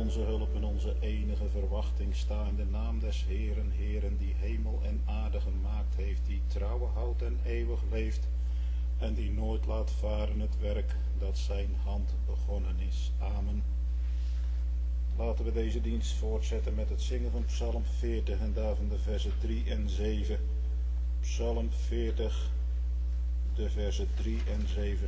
onze hulp en onze enige verwachting sta in de naam des Heeren, Heeren, die hemel en aarde gemaakt heeft, die trouwen houdt en eeuwig leeft, en die nooit laat varen het werk dat zijn hand begonnen is. Amen. Laten we deze dienst voortzetten met het zingen van Psalm 40 en daarvan de versen 3 en 7. Psalm 40, de versen 3 en 7.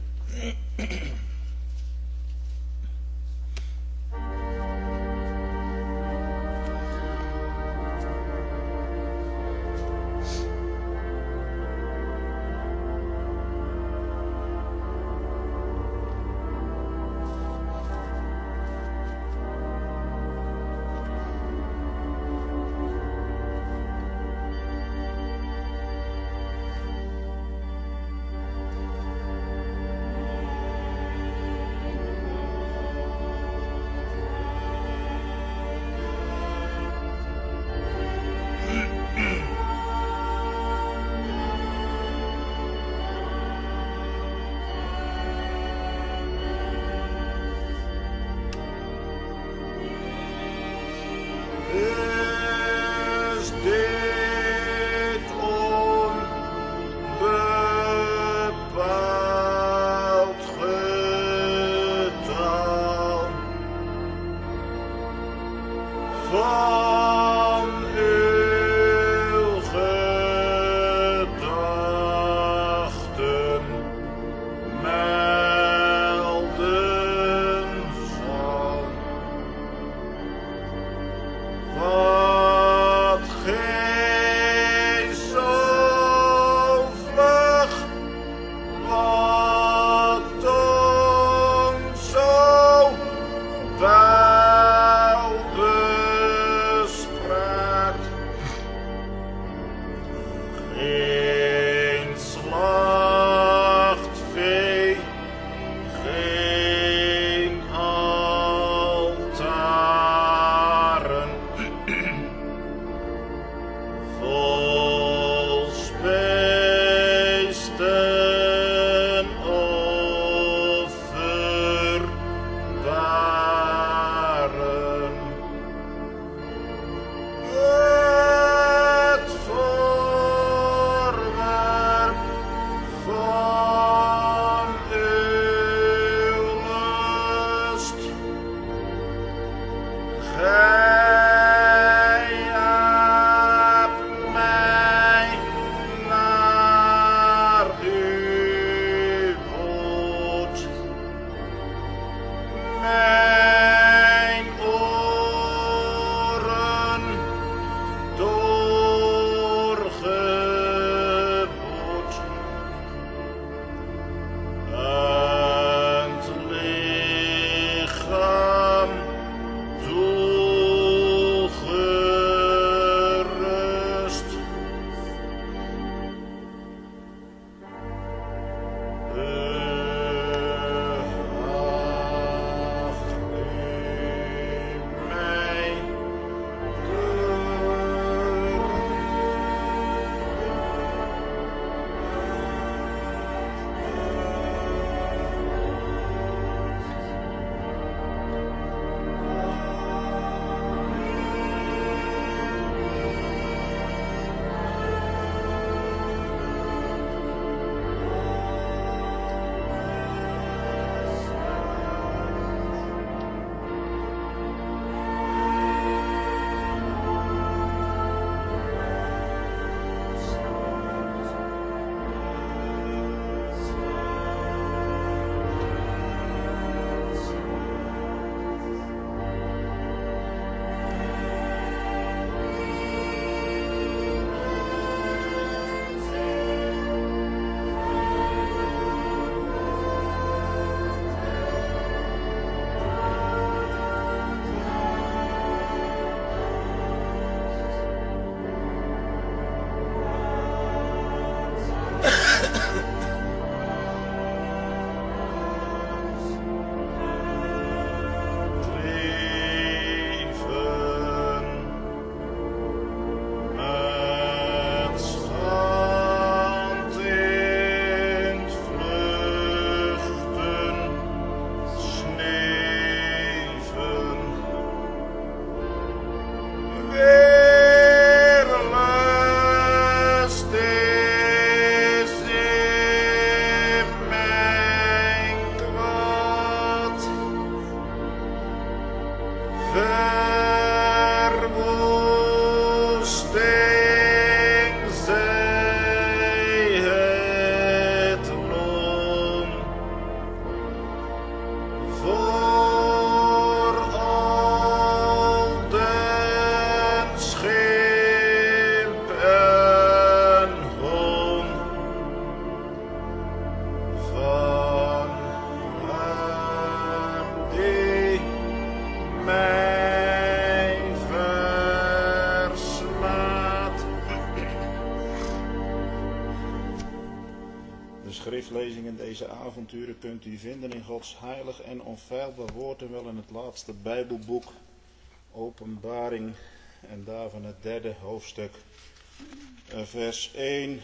schriftlezingen, deze avonturen kunt u vinden in Gods heilig en onfeilbaar woord en wel in het laatste Bijbelboek, Openbaring, en daarvan het 3e hoofdstuk, vers 1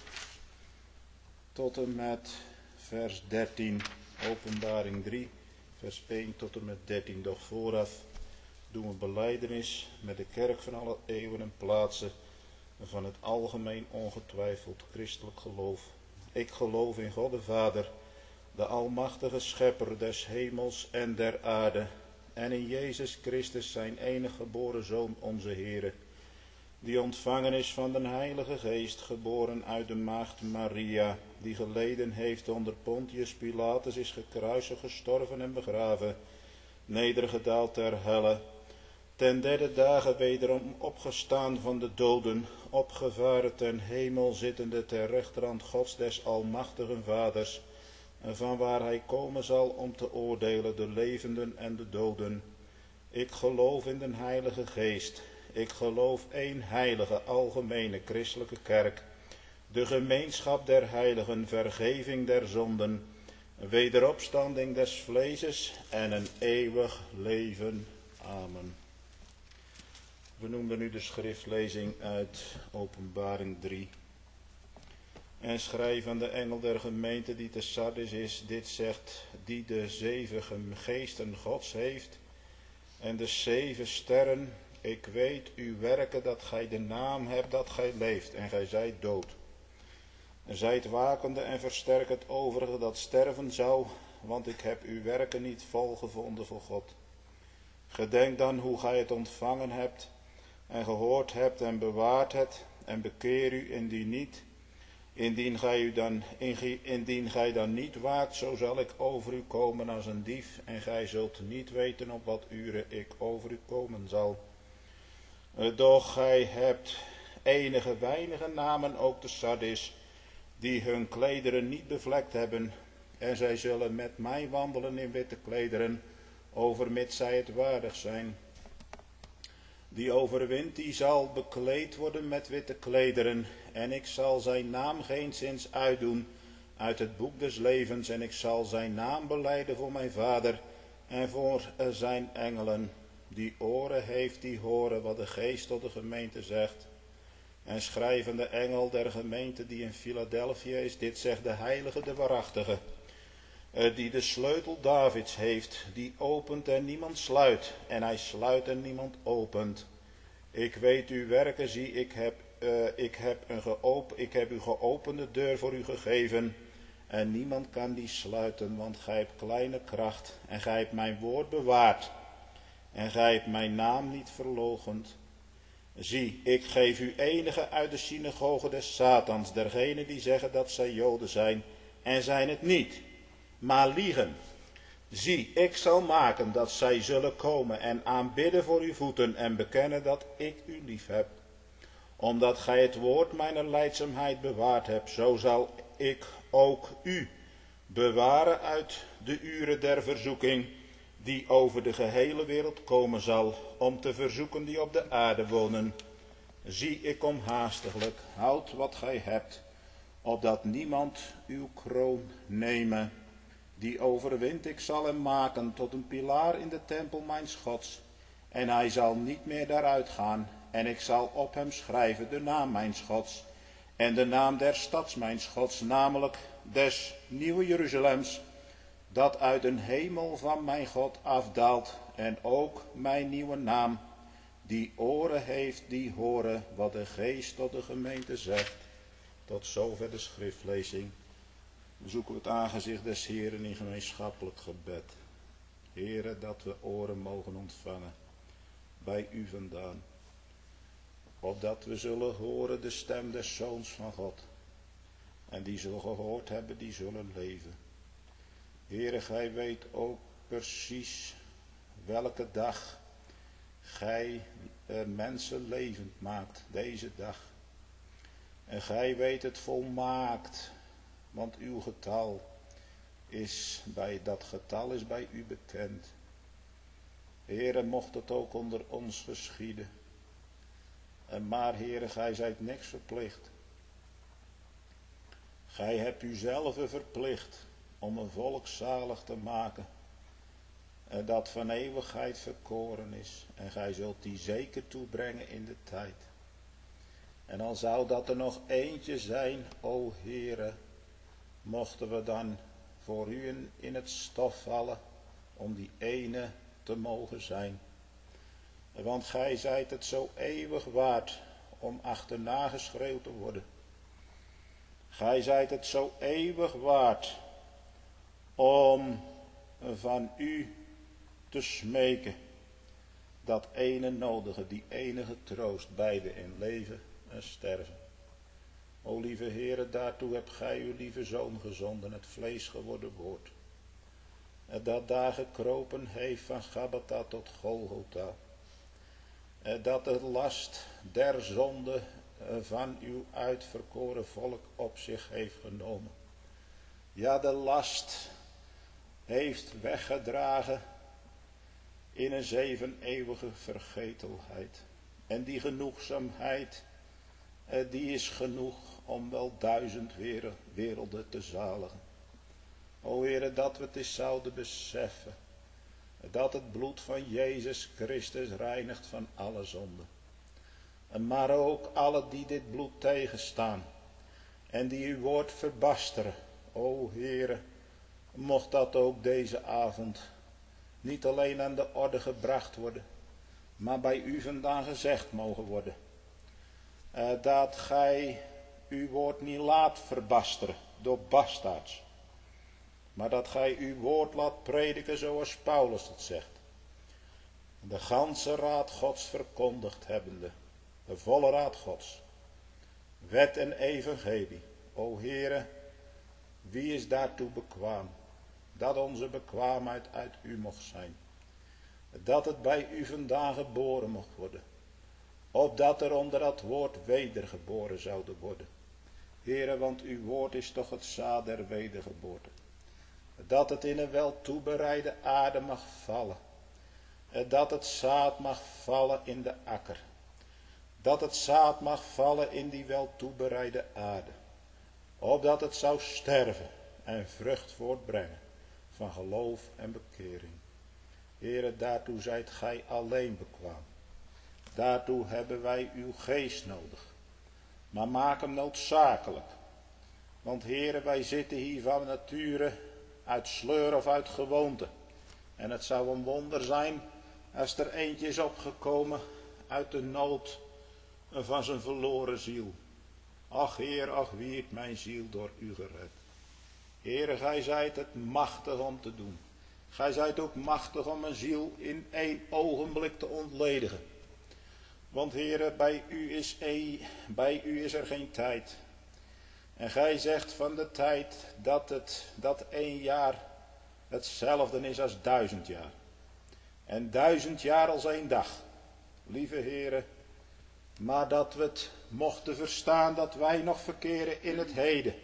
tot en met vers 13, Openbaring 3, vers 1 tot en met 13. Doch vooraf doen we belijdenis met de kerk van alle eeuwen en plaatsen van het algemeen ongetwijfeld christelijk geloof. Ik geloof in God de Vader, de almachtige schepper des hemels en der aarde, en in Jezus Christus zijn enige geboren Zoon, onze Heere, die ontvangen is van den Heilige Geest, geboren uit de maagd Maria, die geleden heeft onder Pontius Pilatus, is gekruisigd, gestorven en begraven, nedergedaald ter helle, ten 3e dagen wederom opgestaan van de doden, opgevaren ten hemel, zittende ter rechterhand Gods des almachtigen Vaders, en van waar hij komen zal om te oordelen de levenden en de doden. Ik geloof in den Heilige Geest. Ik geloof één heilige, algemene, christelijke kerk, de gemeenschap der heiligen, vergeving der zonden, wederopstanding des vleeses en een eeuwig leven. Amen. We noemden nu de schriftlezing uit Openbaring 3. En schrijf aan de engel der gemeente die te Sardis is, dit zegt, die de 7 geesten Gods heeft en de 7 sterren. Ik weet uw werken, dat gij de naam hebt dat gij leeft en gij zijt dood. En zijt wakende en versterk het overige dat sterven zou, want ik heb uw werken niet vol gevonden voor God. Gedenk dan hoe gij het ontvangen hebt en gehoord hebt en bewaard het, en bekeer u indien niet. Indien gij dan niet waakt, zo zal ik over u komen als een dief, en gij zult niet weten op wat uren ik over u komen zal. Doch gij hebt enige weinige namen ook te Sardis, die hun klederen niet bevlekt hebben, en zij zullen met mij wandelen in witte klederen, overmits zij het waardig zijn. Die overwint, die zal bekleed worden met witte klederen, en ik zal zijn naam geenszins uitdoen uit het boek des levens, en ik zal zijn naam belijden voor mijn Vader en voor zijn engelen. Die oren heeft, die horen wat de Geest tot de gemeente zegt. En schrijf aan de engel der gemeente die in Philadelphia is, dit zegt de heilige, de waarachtige, die de sleutel Davids heeft, die opent en niemand sluit, en hij sluit en niemand opent. Ik weet uw werken, zie, ik heb u geopende deur voor u gegeven, en niemand kan die sluiten, want gij hebt kleine kracht, en gij hebt mijn woord bewaard, en gij hebt mijn naam niet verloochend. Zie, ik geef u enige uit de synagoge des Satans, dergenen die zeggen dat zij Joden zijn, en zijn het niet, maar liegen. Zie, ik zal maken dat zij zullen komen en aanbidden voor uw voeten en bekennen dat ik u lief heb. Omdat gij het woord mijner lijdzaamheid bewaard hebt, zo zal ik ook u bewaren uit de uren der verzoeking, die over de gehele wereld komen zal, om te verzoeken die op de aarde wonen. Zie, ik kom haastiglijk, houd wat gij hebt, opdat niemand uw kroon neme. Die overwint, ik zal hem maken tot een pilaar in de tempel mijns Gods, en hij zal niet meer daaruit gaan, en ik zal op hem schrijven de naam mijns Gods, en de naam der stads mijns Gods, namelijk des nieuwe Jeruzalems, dat uit een hemel van mijn God afdaalt, en ook mijn nieuwe naam. Die oren heeft, die horen wat de Geest tot de gemeente zegt. Tot zover de schriftlezing. We zoeken het aangezicht des Heeren in gemeenschappelijk gebed. Heere, dat we oren mogen ontvangen bij u vandaan. Opdat we zullen horen de stem des Zoons van God. En die zullen gehoord hebben, die zullen leven. Heere, gij weet ook precies welke dag gij mensen levend maakt, deze dag. En gij weet het volmaakt, want uw getal is bij u bekend. Heere, mocht het ook onder ons geschieden. Maar Heere, gij zijt niks verplicht. Gij hebt uzelf verplicht om een volk zalig te maken, dat van eeuwigheid verkoren is. En gij zult die zeker toebrengen in de tijd. En al zou dat er nog eentje zijn, o Heere, mochten we dan voor u in het stof vallen, om die ene te mogen zijn. Want gij zijt het zo eeuwig waard om achterna geschreeuwd te worden. Gij zijt het zo eeuwig waard om van u te smeken. Dat ene nodige, die enige troost, beide in leven en sterven. O lieve Heere, daartoe hebt gij uw lieve Zoon gezonden, het vlees geworden woord. Dat daar gekropen heeft van Gabbatha tot Golgotha. Dat de last der zonde van uw uitverkoren volk op zich heeft genomen. Ja, de last heeft weggedragen in een 7 eeuwige vergetelheid. En die genoegzaamheid, die is genoeg om wel 1000 werelden te zaligen. O Heere, dat we het eens zouden beseffen. Dat het bloed van Jezus Christus reinigt van alle zonde. Maar ook alle die dit bloed tegenstaan. En die uw woord verbasteren. O Heere, mocht dat ook deze avond niet alleen aan de orde gebracht worden. Maar bij u vandaan gezegd mogen worden. Dat gij uw woord niet laat verbasteren door bastaards. Maar dat gij uw woord laat prediken zoals Paulus het zegt. De ganse raad Gods verkondigd hebbende. De volle raad Gods. Wet en evangelie. O Heere, wie is daartoe bekwaam? Dat onze bekwaamheid uit u mocht zijn. Dat het bij u vandaan geboren mocht worden. Opdat er onder dat woord wedergeboren zouden worden. Heere, want uw woord is toch het zaad der wedergeboorte. Dat het in een wel toebereide aarde mag vallen. Dat het zaad mag vallen in de akker. Dat het zaad mag vallen in die wel toebereide aarde. Opdat het zou sterven en vrucht voortbrengen van geloof en bekering. Heere, daartoe zijt gij alleen bekwaam. Daartoe hebben wij uw geest nodig. Maar maak hem noodzakelijk. Want Heere, wij zitten hier van nature uit sleur of uit gewoonte. En het zou een wonder zijn als er eentje is opgekomen uit de nood van zijn verloren ziel. Ach Heer, ach wie heeft mijn ziel door u gered. Heere, gij zijt het machtig om te doen. Gij zijt ook machtig om een ziel in 1 ogenblik te ontledigen. Want Heere, bij u is er geen tijd. En gij zegt van de tijd dat 1 jaar hetzelfde is als 1000 jaar. En 1000 jaar als 1 dag. Lieve Heere, maar dat we het mochten verstaan dat wij nog verkeren in het heden.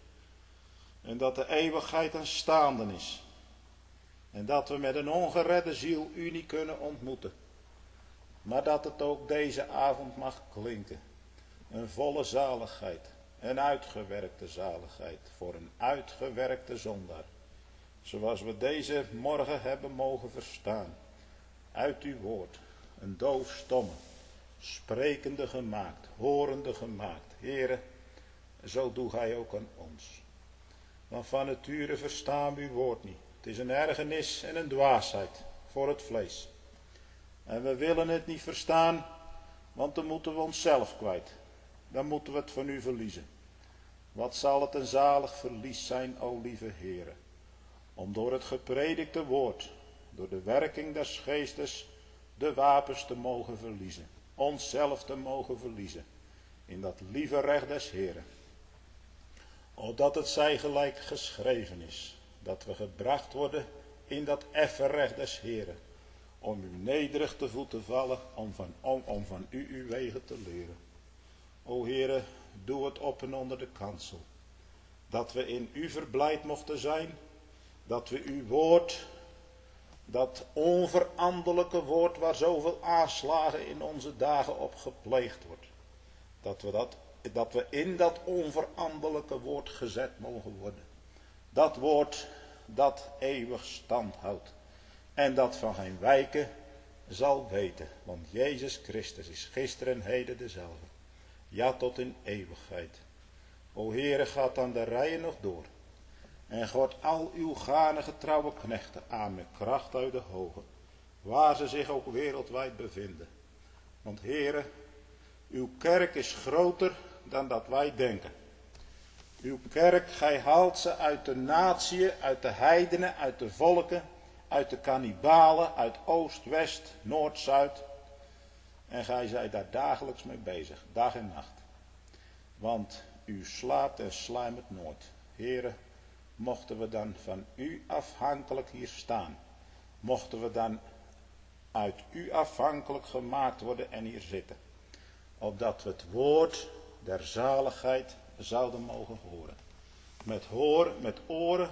En dat de eeuwigheid aanstaande is. En dat we met een ongeredde ziel u niet kunnen ontmoeten. Maar dat het ook deze avond mag klinken. Een volle zaligheid. Een uitgewerkte zaligheid voor een uitgewerkte zondaar. Zoals we deze morgen hebben mogen verstaan. Uit uw woord. Een doofstomme. Sprekende gemaakt. Horende gemaakt. Heere, zo doe gij ook aan ons. Want van nature verstaan we uw woord niet. Het is een ergernis en een dwaasheid voor het vlees. En we willen het niet verstaan, want dan moeten we onszelf kwijt. Dan moeten we het van u verliezen. Wat zal het een zalig verlies zijn, o lieve Heere, om door het gepredikte woord, door de werking des geestes, de wapens te mogen verliezen. Onszelf te mogen verliezen. In dat lieve recht des Heeren. Opdat het zij gelijk geschreven is. Dat we gebracht worden in dat effen recht des Heeren. Om u nederig te voet te vallen. Om van u uw wegen te leren. O Heere, doe het op en onder de kansel. Dat we in u verblijd mochten zijn. Dat we uw woord, dat onveranderlijke woord waar zoveel aanslagen in onze dagen op gepleegd wordt. Dat we dat dat we in dat onveranderlijke woord gezet mogen worden. Dat woord dat eeuwig stand houdt. En dat van geen wijken zal weten. Want Jezus Christus is gisteren en heden dezelfde. Ja, tot in eeuwigheid. O Heere, gaat dan de rijen nog door. En God al uw gane getrouwe knechten aan met kracht uit de hoge. Waar ze zich ook wereldwijd bevinden. Want Heere, uw kerk is groter dan dat wij denken. Uw kerk, gij haalt ze uit de natieën, uit de heidenen, uit de volken, uit de kannibalen, uit oost, west, noord, zuid. En gij zijt daar dagelijks mee bezig, dag en nacht. Want u slaapt en sluimert nooit. Heere, mochten we dan van u afhankelijk hier staan. Mochten we dan uit u afhankelijk gemaakt worden en hier zitten. Opdat we het woord der zaligheid zouden mogen horen. Met oren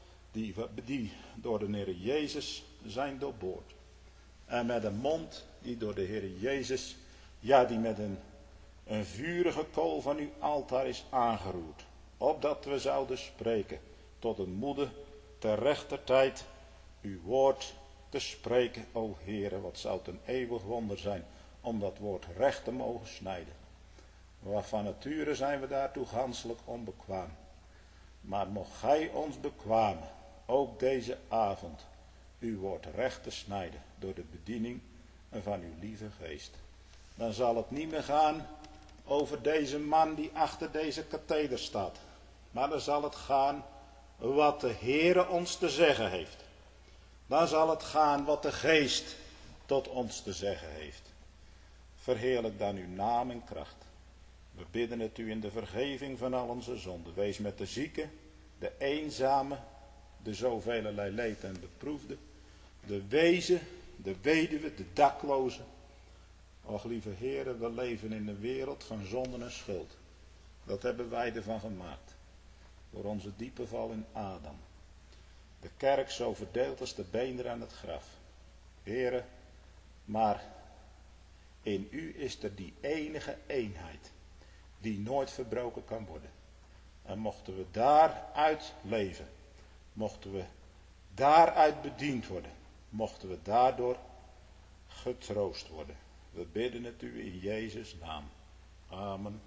die door de Heer Jezus zijn doorboord. En met een mond die door de Heer Jezus, ja, die met een vurige kool van uw altaar is aangeroerd. Opdat we zouden spreken tot een moede ter rechter tijd uw woord te spreken. O Heere, wat zou het een eeuwig wonder zijn om dat woord recht te mogen snijden. Maar van nature zijn we daartoe ganselijk onbekwaam. Maar mocht gij ons bekwamen, ook deze avond, uw woord recht te snijden door de bediening van uw lieve geest. Dan zal het niet meer gaan over deze man die achter deze katheder staat. Maar dan zal het gaan wat de Heere ons te zeggen heeft. Dan zal het gaan wat de geest tot ons te zeggen heeft. Verheerlijk dan uw naam en kracht. We bidden het u in de vergeving van al onze zonden. Wees met de zieke, de eenzame, de zoveel leed en beproefde, de wezen, de weduwe, de dakloze. Och lieve Heere, we leven in een wereld van zonden en schuld. Dat hebben wij ervan gemaakt. Door onze diepe val in Adam. De kerk zo verdeeld als de beenderen aan het graf. Heere, maar in u is er die enige eenheid. Die nooit verbroken kan worden. En mochten we daaruit leven. Mochten we daaruit bediend worden. Mochten we daardoor getroost worden. We bidden het u in Jezus' naam. Amen.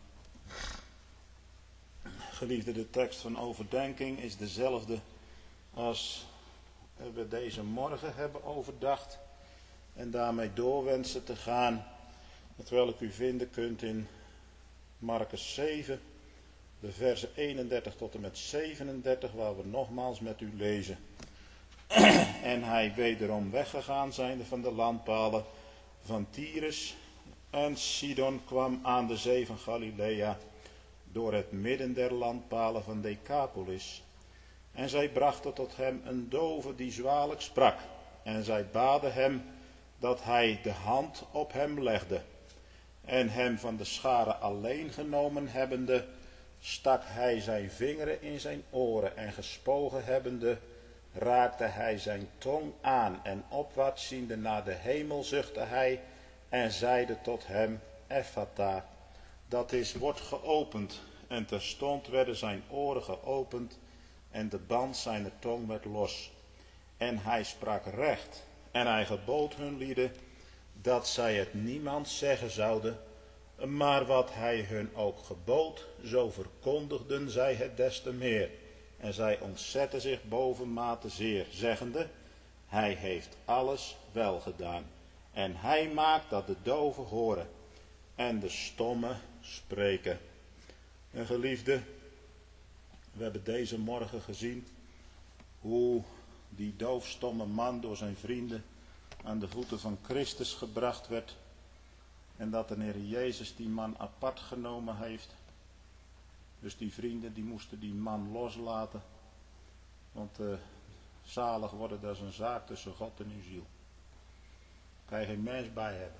Geliefde, de tekst van overdenking is dezelfde als we deze morgen hebben overdacht. En daarmee door wensen te gaan. Terwijl ik u vinden kunt in Markus 7, de versen 31 tot en met 37, waar we nogmaals met u lezen. En hij wederom weggegaan zijnde van de landpalen van Tyrus en Sidon kwam aan de zee van Galilea door het midden der landpalen van Decapolis. En zij brachten tot hem een dove die zwalijk sprak. En zij baden hem dat hij de hand op hem legde. En hem van de schare alleen genomen hebbende, stak hij zijn vingeren in zijn oren en gespogen hebbende, raakte hij zijn tong aan en opwaarts ziende naar de hemel zuchtte hij en zeide tot hem, Ephata, dat is, wordt geopend. En terstond werden zijn oren geopend en de band zijner tong werd los. En hij sprak recht en hij gebood hun lieden dat zij het niemand zeggen zouden, maar wat hij hun ook gebood, zo verkondigden zij het des te meer. En zij ontzetten zich bovenmate zeer, zeggende, hij heeft alles wel gedaan. En hij maakt dat de doven horen en de stommen spreken. En geliefde, we hebben deze morgen gezien hoe die doofstomme man door zijn vrienden aan de voeten van Christus gebracht werd. En dat de Heer Jezus die man apart genomen heeft. Dus die vrienden die moesten die man loslaten. Want zalig worden, dat is een zaak tussen God en uw ziel. Kan je geen mens bij hebben.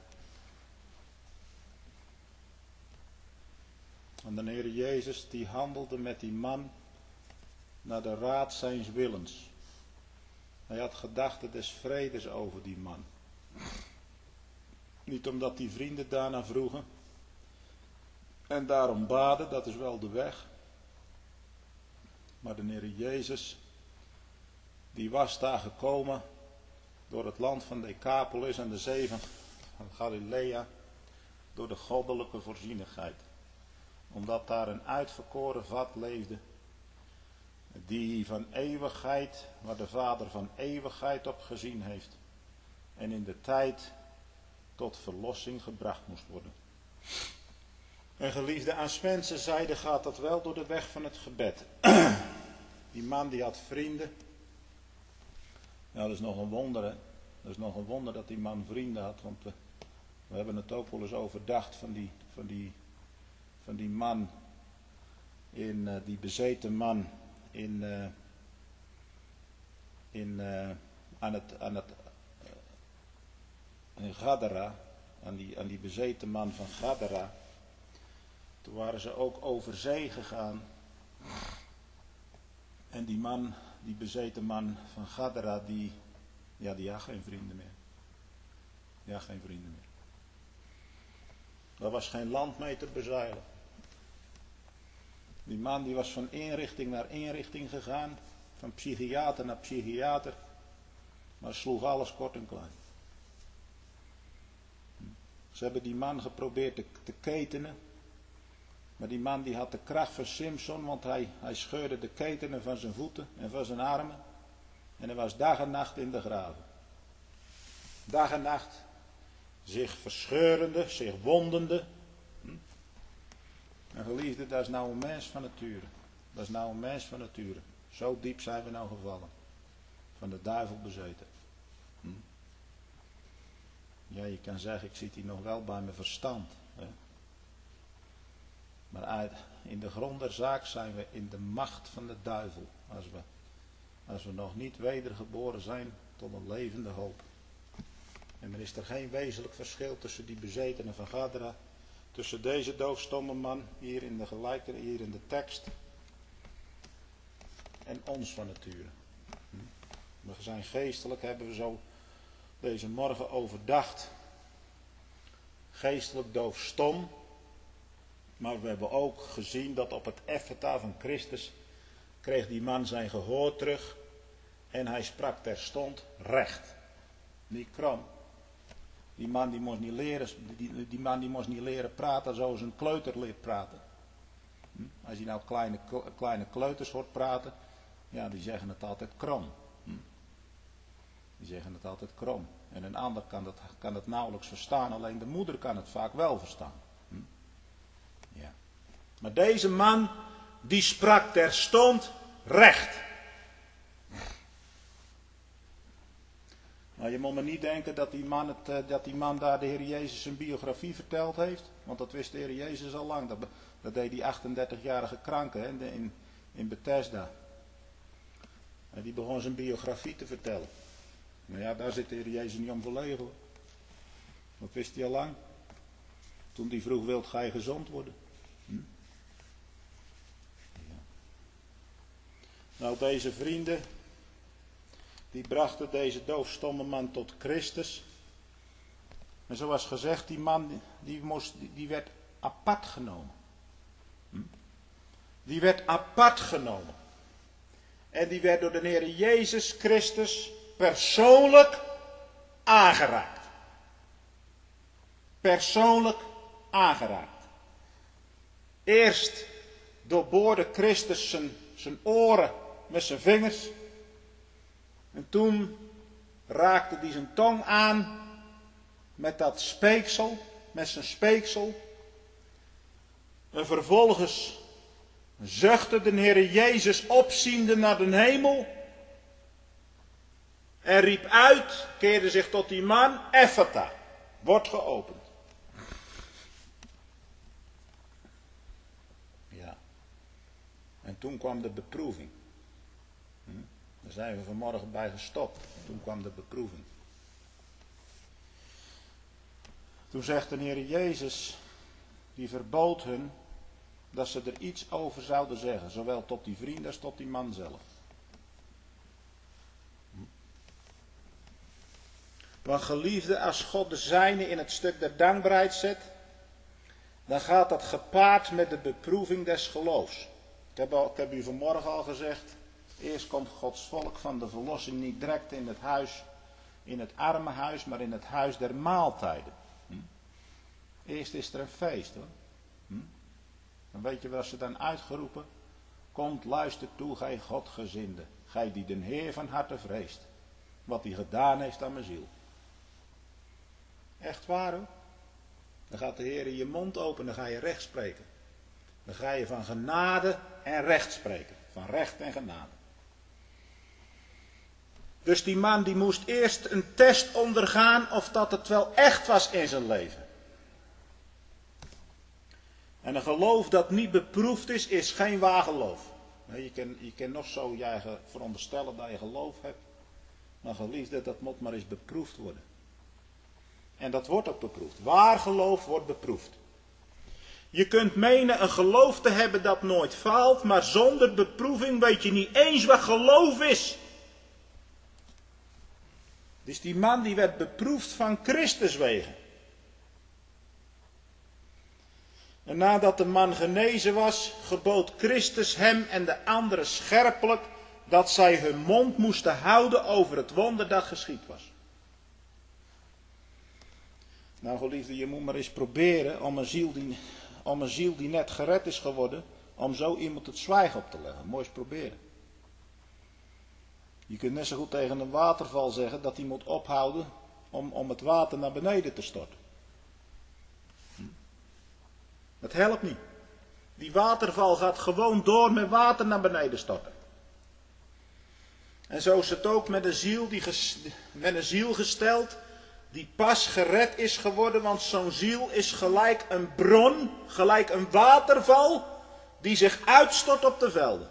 En de Heer Jezus die handelde met die man naar de raad zijns willens. Hij had gedachten des vredes over die man. Niet omdat die vrienden daarna vroegen, En daarom baden, dat is wel de weg. Maar de Heer Jezus, die was daar gekomen door het land van Decapolis en de zee van Galilea, door de goddelijke voorzienigheid. Omdat daar een uitverkoren vat leefde, die van eeuwigheid, waar de Vader van eeuwigheid op gezien heeft. En in de tijd tot verlossing gebracht moest worden. En geliefde, aan Spencer zijde gaat dat wel door de weg van het gebed. Die man die had vrienden. Nou, dat is nog een wonder, hè. Dat is nog een wonder dat die man vrienden had. Want we hebben het ook wel eens overdacht van die man, die bezeten man in Gadara, aan die bezeten man van Gadara. Toen waren ze ook over zee gegaan. En die bezeten man van Gadara, die had geen vrienden meer. Die had geen vrienden meer. Er was geen land mee te bezeilen. Die man die was van inrichting naar inrichting gegaan. Van psychiater naar psychiater. Maar sloeg alles kort en klein. Ze hebben die man geprobeerd te ketenen. Maar die man die had de kracht van Simpson. Want hij scheurde de ketenen van zijn voeten en van zijn armen. En hij was dag en nacht in de graven. Dag en nacht. Zich verscheurende, zich wondende. En geliefde, dat is nou een mens van nature. Dat is nou een mens van nature. Zo diep zijn we nou gevallen. Van de duivel bezeten. Ja, je kan zeggen, ik zit hier nog wel bij mijn verstand. Hè? Maar in de grond der zaak zijn we in de macht van de duivel. Als we nog niet wedergeboren zijn tot een levende hoop. En dan is er geen wezenlijk verschil tussen die bezetenen van Gadara. Tussen deze doofstomme man hier in de tekst. En ons van nature. We zijn geestelijk, hebben we zo deze morgen overdacht. Geestelijk doofstom. Maar we hebben ook gezien dat op het Ephata van Christus kreeg die man zijn gehoor terug. En hij sprak terstond recht. Niet krom. Die man die moest niet leren praten zoals een kleuter leert praten. Als je nou kleine kleuters hoort praten, ja, die zeggen het altijd krom. Die zeggen het altijd krom. En een ander kan het nauwelijks verstaan, alleen de moeder kan het vaak wel verstaan. Ja. Maar deze man, die sprak terstond recht. Nou, je moet me niet denken dat die man daar de Heer Jezus zijn biografie verteld heeft. Want dat wist de Heer Jezus al lang. Dat deed die 38-jarige kranke in Bethesda. En die begon zijn biografie te vertellen. Maar ja, daar zit de Heer Jezus niet om verlegen hoor. Dat wist hij al lang. Toen hij vroeg, wilt gij gezond worden? Ja. Nou, deze vrienden, die brachten deze doofstomme man tot Christus. En zoals gezegd, die man die werd apart genomen. Die werd apart genomen. En die werd door de Heer Jezus Christus persoonlijk aangeraakt. Persoonlijk aangeraakt. Eerst doorboorde Christus zijn oren met zijn vingers. En toen raakte hij zijn tong aan met dat speeksel, met zijn speeksel. En vervolgens zuchtte de Heer Jezus opziende naar de hemel. En riep uit, keerde zich tot die man, Ephata, wordt geopend. Ja. En toen kwam de beproeving. Daar zijn we vanmorgen bij gestopt. Toen kwam de beproeving. Toen zegt de Heer Jezus, die verbood hun dat ze er iets over zouden zeggen. Zowel tot die vrienden als tot die man zelf. Want geliefde, als God de zijne in het stuk der dankbaarheid zet. dan gaat dat gepaard met de beproeving des geloofs. Ik heb u vanmorgen al gezegd, eerst komt Gods volk van de verlossing niet direct in het huis, in het armenhuis, maar in het huis der maaltijden. Eerst is er een feest hoor. Dan weet je waar ze dan uitgeroepen? Komt, luister toe, gij Godgezinde, gij die den Heer van harte vreest, wat hij gedaan heeft aan mijn ziel. Echt waar hoor. Dan gaat de Heer in je mond open, dan ga je recht spreken. Dan ga je van genade en recht spreken. Van recht en genade. Dus die man die moest eerst een test ondergaan of dat het wel echt was in zijn leven. En een geloof dat niet beproefd is geen waar geloof. Je kan nog zo je veronderstellen dat je geloof hebt. Maar geliefde, dat moet maar eens beproefd worden. En dat wordt ook beproefd. Waar geloof wordt beproefd. Je kunt menen een geloof te hebben dat nooit faalt, maar zonder beproeving weet je niet eens wat geloof is. Dus die man die werd beproefd van Christus wegen. En nadat de man genezen was, gebood Christus hem en de anderen scherpelijk dat zij hun mond moesten houden over het wonder dat geschied was. Nou geliefde, je moet maar eens proberen om een ziel die net gered is geworden, om zo iemand het zwijgen op te leggen. Mooi eens proberen. Je kunt net zo goed tegen een waterval zeggen dat hij moet ophouden om het water naar beneden te storten. Dat helpt niet. Die waterval gaat gewoon door met water naar beneden storten. En zo is het ook met een ziel gesteld die pas gered is geworden, want zo'n ziel is gelijk een bron, gelijk een waterval die zich uitstort op de velden.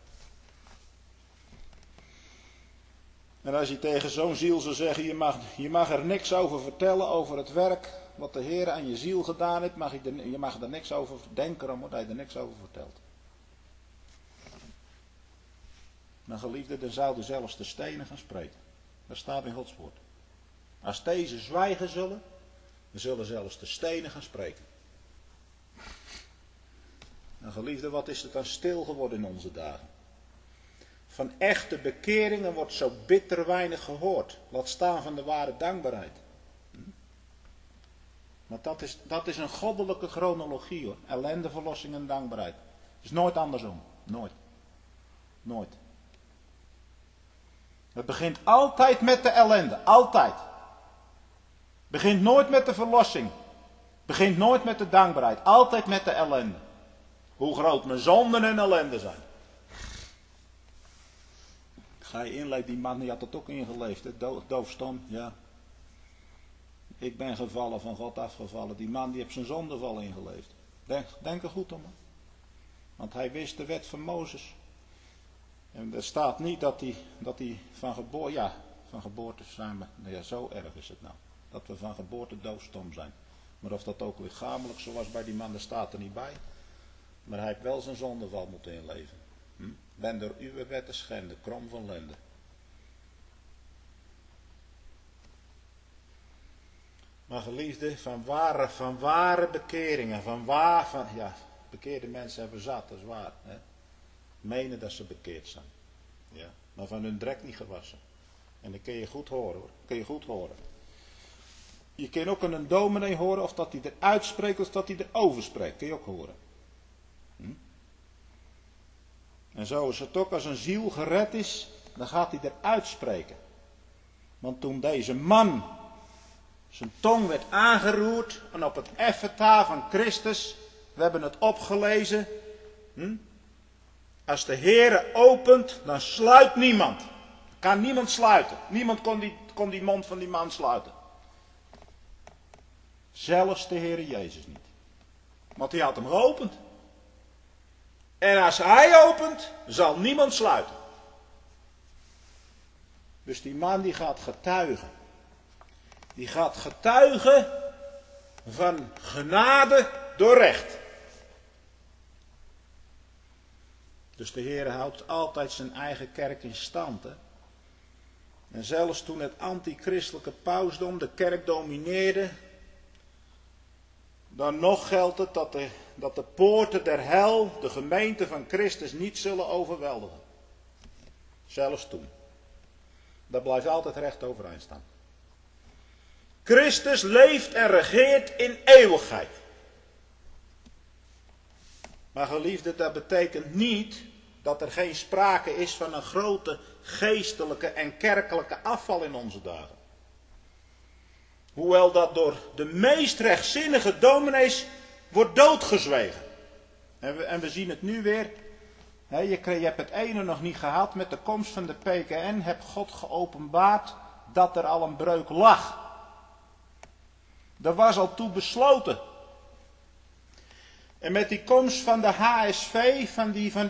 En als je tegen zo'n ziel zou zeggen, je mag er niks over vertellen over het werk wat de Heer aan je ziel gedaan heeft, je mag er niks over denken, omdat hij er niks over vertelt. Maar geliefde, dan zouden zelfs de stenen gaan spreken. Dat staat in Gods woord. Als deze zwijgen zullen, dan zullen zelfs de stenen gaan spreken. En geliefde, wat is het dan stil geworden in onze dagen? Van echte bekeringen wordt zo bitter weinig gehoord. Laat staan van de ware dankbaarheid. Maar dat is een goddelijke chronologie hoor. Ellende, verlossing en dankbaarheid. Het is nooit andersom. Nooit. Nooit. Het begint altijd met de ellende. Altijd. Begint nooit met de verlossing. Begint nooit met de dankbaarheid. Altijd met de ellende. Hoe groot mijn zonden en ellende zijn. Ga je inleven, die man die had het ook ingeleefd. Doofstom, ja. Ik ben gevallen, van God afgevallen. Die man die heeft zijn zondeval ingeleefd. Denk er goed om. Want hij wist de wet van Mozes. En er staat niet dat hij van geboorte zijn we. Ja, zo erg is het nou. Dat we van geboorte doofstom zijn. Maar of dat ook lichamelijk zo was bij die man, dat staat er niet bij. Maar hij heeft wel zijn zondeval moeten inleven. Ben door uw wetten schende, krom van lende. Maar geliefde, van ware bekeringen, bekeerde mensen hebben zat, dat is waar. Hè? Menen dat ze bekeerd zijn. Ja, maar van hun drek niet gewassen. En dat kun je goed horen hoor, kun je goed horen. Je kan ook aan een dominee horen of dat hij er uitspreekt of dat hij er overspreekt, kun je ook horen. En zo is het ook als een ziel gered is, dan gaat hij er uitspreken. Want toen deze man zijn tong werd aangeroerd en op het effeta van Christus, we hebben het opgelezen. Als de Heere opent, dan sluit niemand. Kan niemand sluiten. Niemand kon die mond van die man sluiten. Zelfs de Heere Jezus niet. Want hij had hem geopend. En als hij opent, zal niemand sluiten. Dus die man die gaat getuigen. Die gaat getuigen van genade door recht. Dus de Heer houdt altijd zijn eigen kerk in stand. Hè? En zelfs toen het antichristelijke pausdom de kerk domineerde, Dan nog geldt het dat de poorten der hel de gemeente van Christus niet zullen overweldigen. Zelfs toen. Dat blijft altijd recht overeind staan. Christus leeft en regeert in eeuwigheid. Maar geliefde, dat betekent niet dat er geen sprake is van een grote geestelijke en kerkelijke afval in onze dagen. Hoewel dat door de meest rechtzinnige dominees wordt doodgezwegen. En we zien het nu weer. Je hebt het ene nog niet gehad met de komst van de PKN. Heb God geopenbaard dat er al een breuk lag. Er was al toe besloten. En met die komst van de HSV, van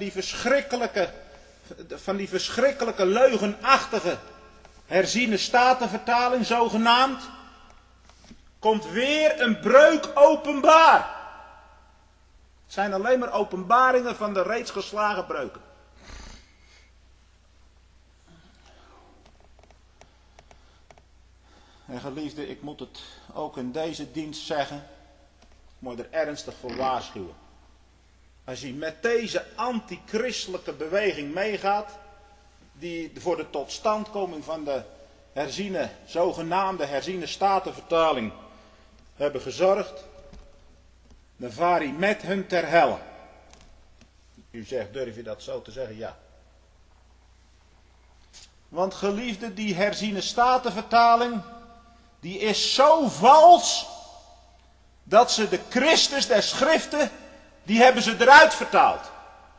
die verschrikkelijke leugenachtige herziene statenvertaling zogenaamd, komt weer een breuk openbaar. Het zijn alleen maar openbaringen van de reeds geslagen breuken. En geliefde, ik moet het ook in deze dienst zeggen. Ik moet er ernstig voor waarschuwen. Als je met deze antichristelijke beweging meegaat, die voor de totstandkoming van de zogenaamde herziene statenvertaling hebben gezorgd, dan vaar hij met hun ter helle. U zegt, durf je dat zo te zeggen? Ja. Want geliefde, die herziene statenvertaling, die is zo vals, dat ze de Christus der Schriften, die hebben ze eruit vertaald.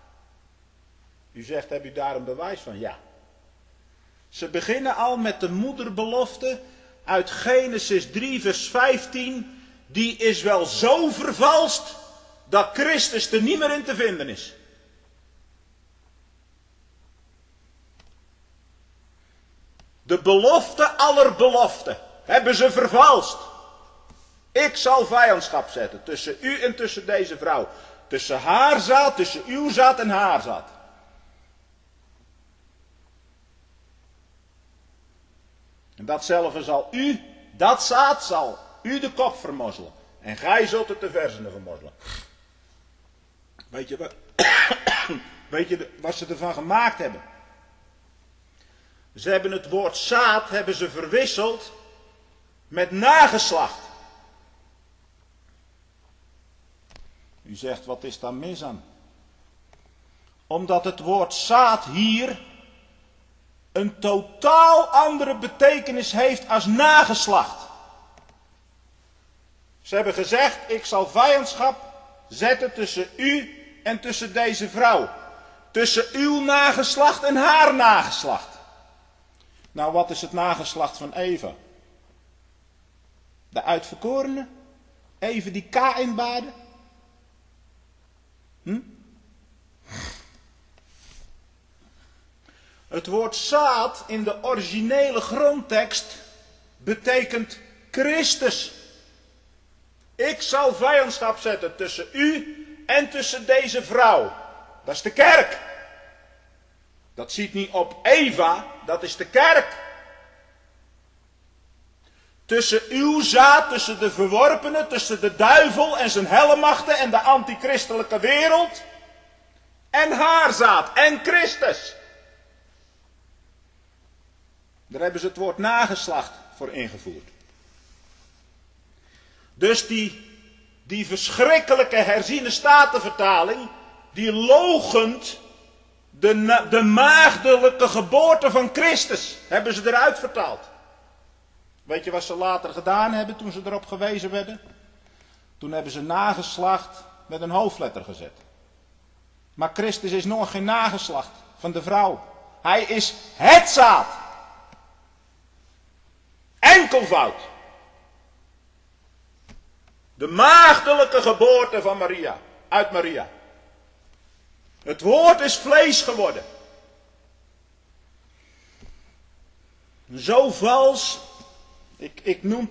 U zegt, heb u daar een bewijs van? Ja. Ze beginnen al met de moederbelofte uit Genesis 3 vers 15. Die is wel zo vervalst dat Christus er niet meer in te vinden is. De belofte aller beloften hebben ze vervalst. Ik zal vijandschap zetten tussen u en tussen deze vrouw. Tussen haar zaad, tussen uw zaad en haar zaad. En datzelfde zal u, dat zaad zal u de kop vermozzelen. En gij zult het de versenen vermozzelen. Weet je wat ze ervan gemaakt hebben? Ze hebben het woord zaad verwisseld met nageslacht. U zegt, wat is daar mis aan? Omdat het woord zaad hier een totaal andere betekenis heeft als nageslacht. Ze hebben gezegd, ik zal vijandschap zetten tussen u en tussen deze vrouw. Tussen uw nageslacht en haar nageslacht. Nou, wat is het nageslacht van Eva? De uitverkorene? Even die Kaïn baarde? Het woord zaad in de originele grondtekst betekent Christus. Ik zal vijandschap zetten tussen u en tussen deze vrouw. Dat is de kerk. Dat ziet niet op Eva, dat is de kerk. Tussen uw zaad, tussen de verworpenen, tussen de duivel en zijn hellemachten en de antichristelijke wereld. En haar zaad en Christus. Daar hebben ze het woord nageslacht voor ingevoerd. Dus die verschrikkelijke herziene statenvertaling, die loochent de maagdelijke geboorte van Christus, hebben ze eruit vertaald. Weet je wat ze later gedaan hebben toen ze erop gewezen werden? Toen hebben ze nageslacht met een hoofdletter gezet. Maar Christus is nog geen nageslacht van de vrouw. Hij is het zaad. Enkelvoud. De maagdelijke geboorte van Maria. Uit Maria. Het woord is vlees geworden. Zo vals. Ik noem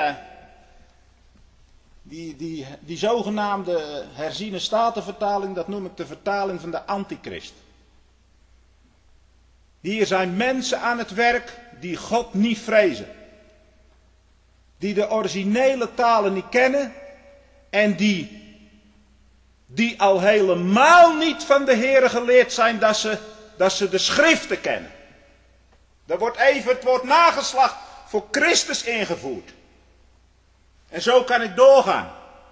die zogenaamde herziene statenvertaling, dat noem ik de vertaling van de antichrist. Hier zijn mensen aan het werk die God niet vrezen. Die de originele talen niet kennen En die al helemaal niet van de Heere geleerd zijn dat ze de schriften kennen. Er wordt even het woord nageslacht voor Christus ingevoerd. En zo kan ik doorgaan.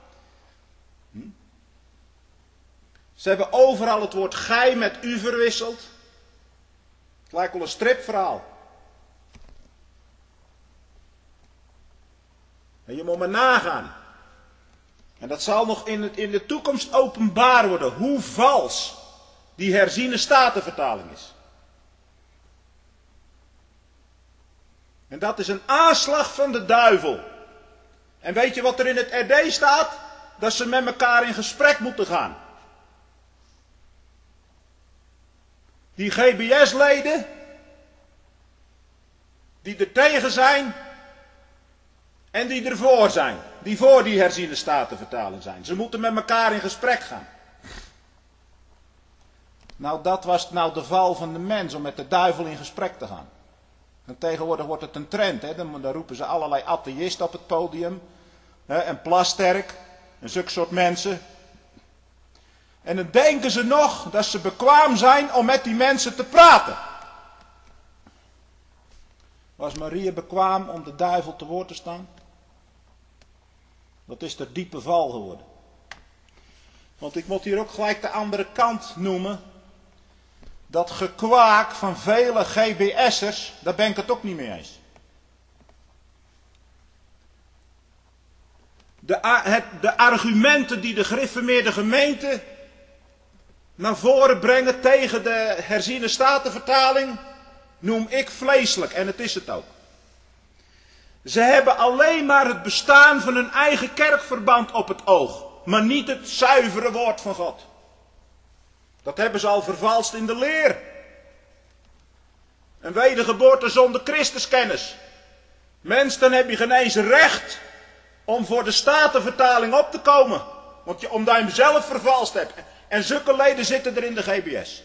Ze hebben overal het woord gij met u verwisseld. Het lijkt wel een stripverhaal. En je moet maar nagaan. En dat zal nog in de toekomst openbaar worden hoe vals die herziene statenvertaling is. En dat is een aanslag van de duivel. En weet je wat er in het RD staat? Dat ze met elkaar in gesprek moeten gaan. Die GBS-leden, die er tegen zijn en die ervoor zijn. Die voor die herziene statenvertaling zijn. Ze moeten met elkaar in gesprek gaan. Nou, dat was nou de val van de mens, om met de duivel in gesprek te gaan. En tegenwoordig wordt het een trend, hè? Dan roepen ze allerlei atheïsten op het podium. Hè? En Plasterk, en zulke soort mensen. En dan denken ze nog dat ze bekwaam zijn om met die mensen te praten. Was Maria bekwaam om de duivel te woord te staan? Dat is de diepe val geworden. Want ik moet hier ook gelijk de andere kant noemen. Dat gekwaak van vele GBS'ers, daar ben ik het ook niet mee eens. De argumenten die de gereformeerde gemeente naar voren brengen tegen de herziene statenvertaling, noem ik vleeselijk. En het is het ook. Ze hebben alleen maar het bestaan van hun eigen kerkverband op het oog. Maar niet het zuivere woord van God. Dat hebben ze al vervalst in de leer. Een wedergeboorte zonder Christuskennis. Mens, dan heb je geen eens recht om voor de statenvertaling op te komen. Omdat je hem zelf vervalst hebt. En zulke leden zitten er in de GBS.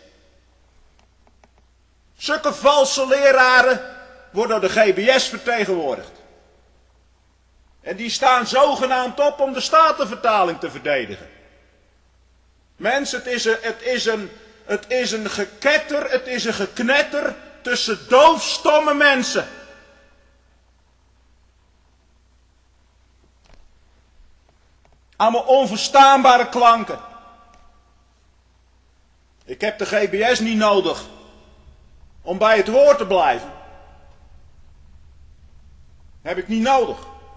Zulke valse leraren worden door de GBS vertegenwoordigd. En die staan zogenaamd op om de statenvertaling te verdedigen. Mensen, het is een geketter, het is een geknetter tussen doofstomme mensen. Allemaal onverstaanbare klanken. Ik heb de GBS niet nodig om bij het woord te blijven. Heb ik niet nodig.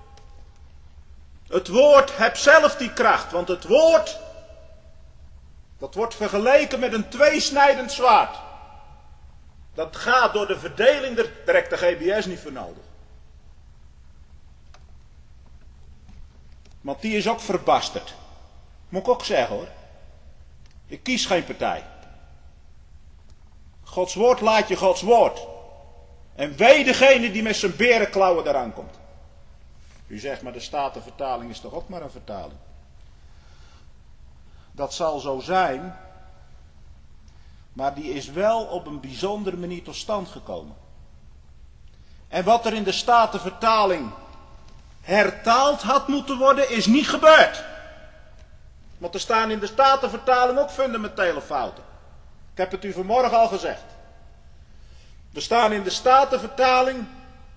Het woord heeft zelf die kracht, want het woord, dat wordt vergeleken met een tweesnijdend zwaard. Dat gaat door de verdeling, daar heeft de GBS niet voor nodig. Want die is ook verbasterd. Moet ik ook zeggen hoor. Ik kies geen partij. Gods woord laat je Gods woord. En wee degene die met zijn berenklauwen eraan komt. U zegt, maar de Statenvertaling is toch ook maar een vertaling? Dat zal zo zijn. Maar die is wel op een bijzondere manier tot stand gekomen. En wat er in de Statenvertaling hertaald had moeten worden, is niet gebeurd. Want er staan in de Statenvertaling ook fundamentele fouten. Ik heb het u vanmorgen al gezegd. Er staan in de Statenvertaling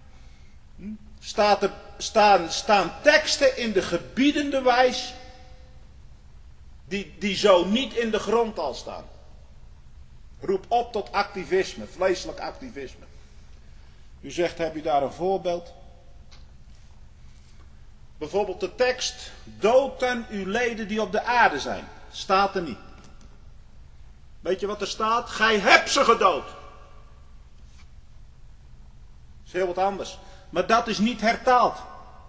staan teksten in de gebiedende wijs die zo niet in de grondtaal staan. Roep op tot activisme, vleeselijk activisme. U zegt, heb u daar een voorbeeld? Bijvoorbeeld de tekst, dood dan uw leden die op de aarde zijn. Staat er niet. Weet je wat er staat? Gij hebt ze gedood. Dat is heel wat anders. Maar dat is niet hertaald.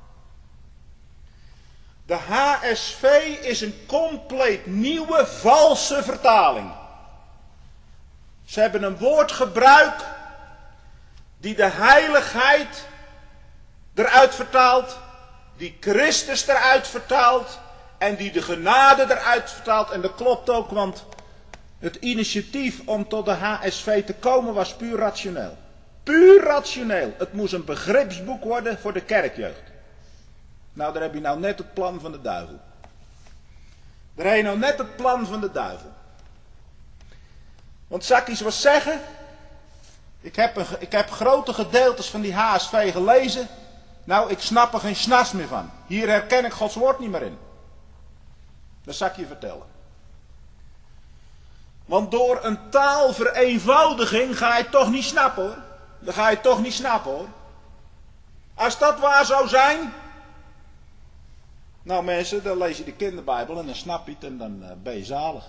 De HSV is een compleet nieuwe, valse vertaling. Ze hebben een woordgebruik die de heiligheid eruit vertaalt, die Christus eruit vertaalt en die de genade eruit vertaalt. En dat klopt ook, want het initiatief om tot de HSV te komen was puur rationeel. Puur rationeel. Het moest een begripsboek worden voor de kerkjeugd. Nou, daar heb je nou net het plan van de duivel. Er heen nou net het plan van de duivel. Want zal ik eens wat zeggen? Ik heb grote gedeeltes van die HSV gelezen. Nou, ik snap er geen snars meer van. Hier herken ik Gods woord niet meer in. Dat zal ik je vertellen. Want door een taalvereenvoudiging ga je het toch niet snappen hoor. Dat ga je toch niet snappen hoor. Als dat waar zou zijn. Nou mensen, dan lees je de kinderbijbel en dan snap je het en dan ben je zalig.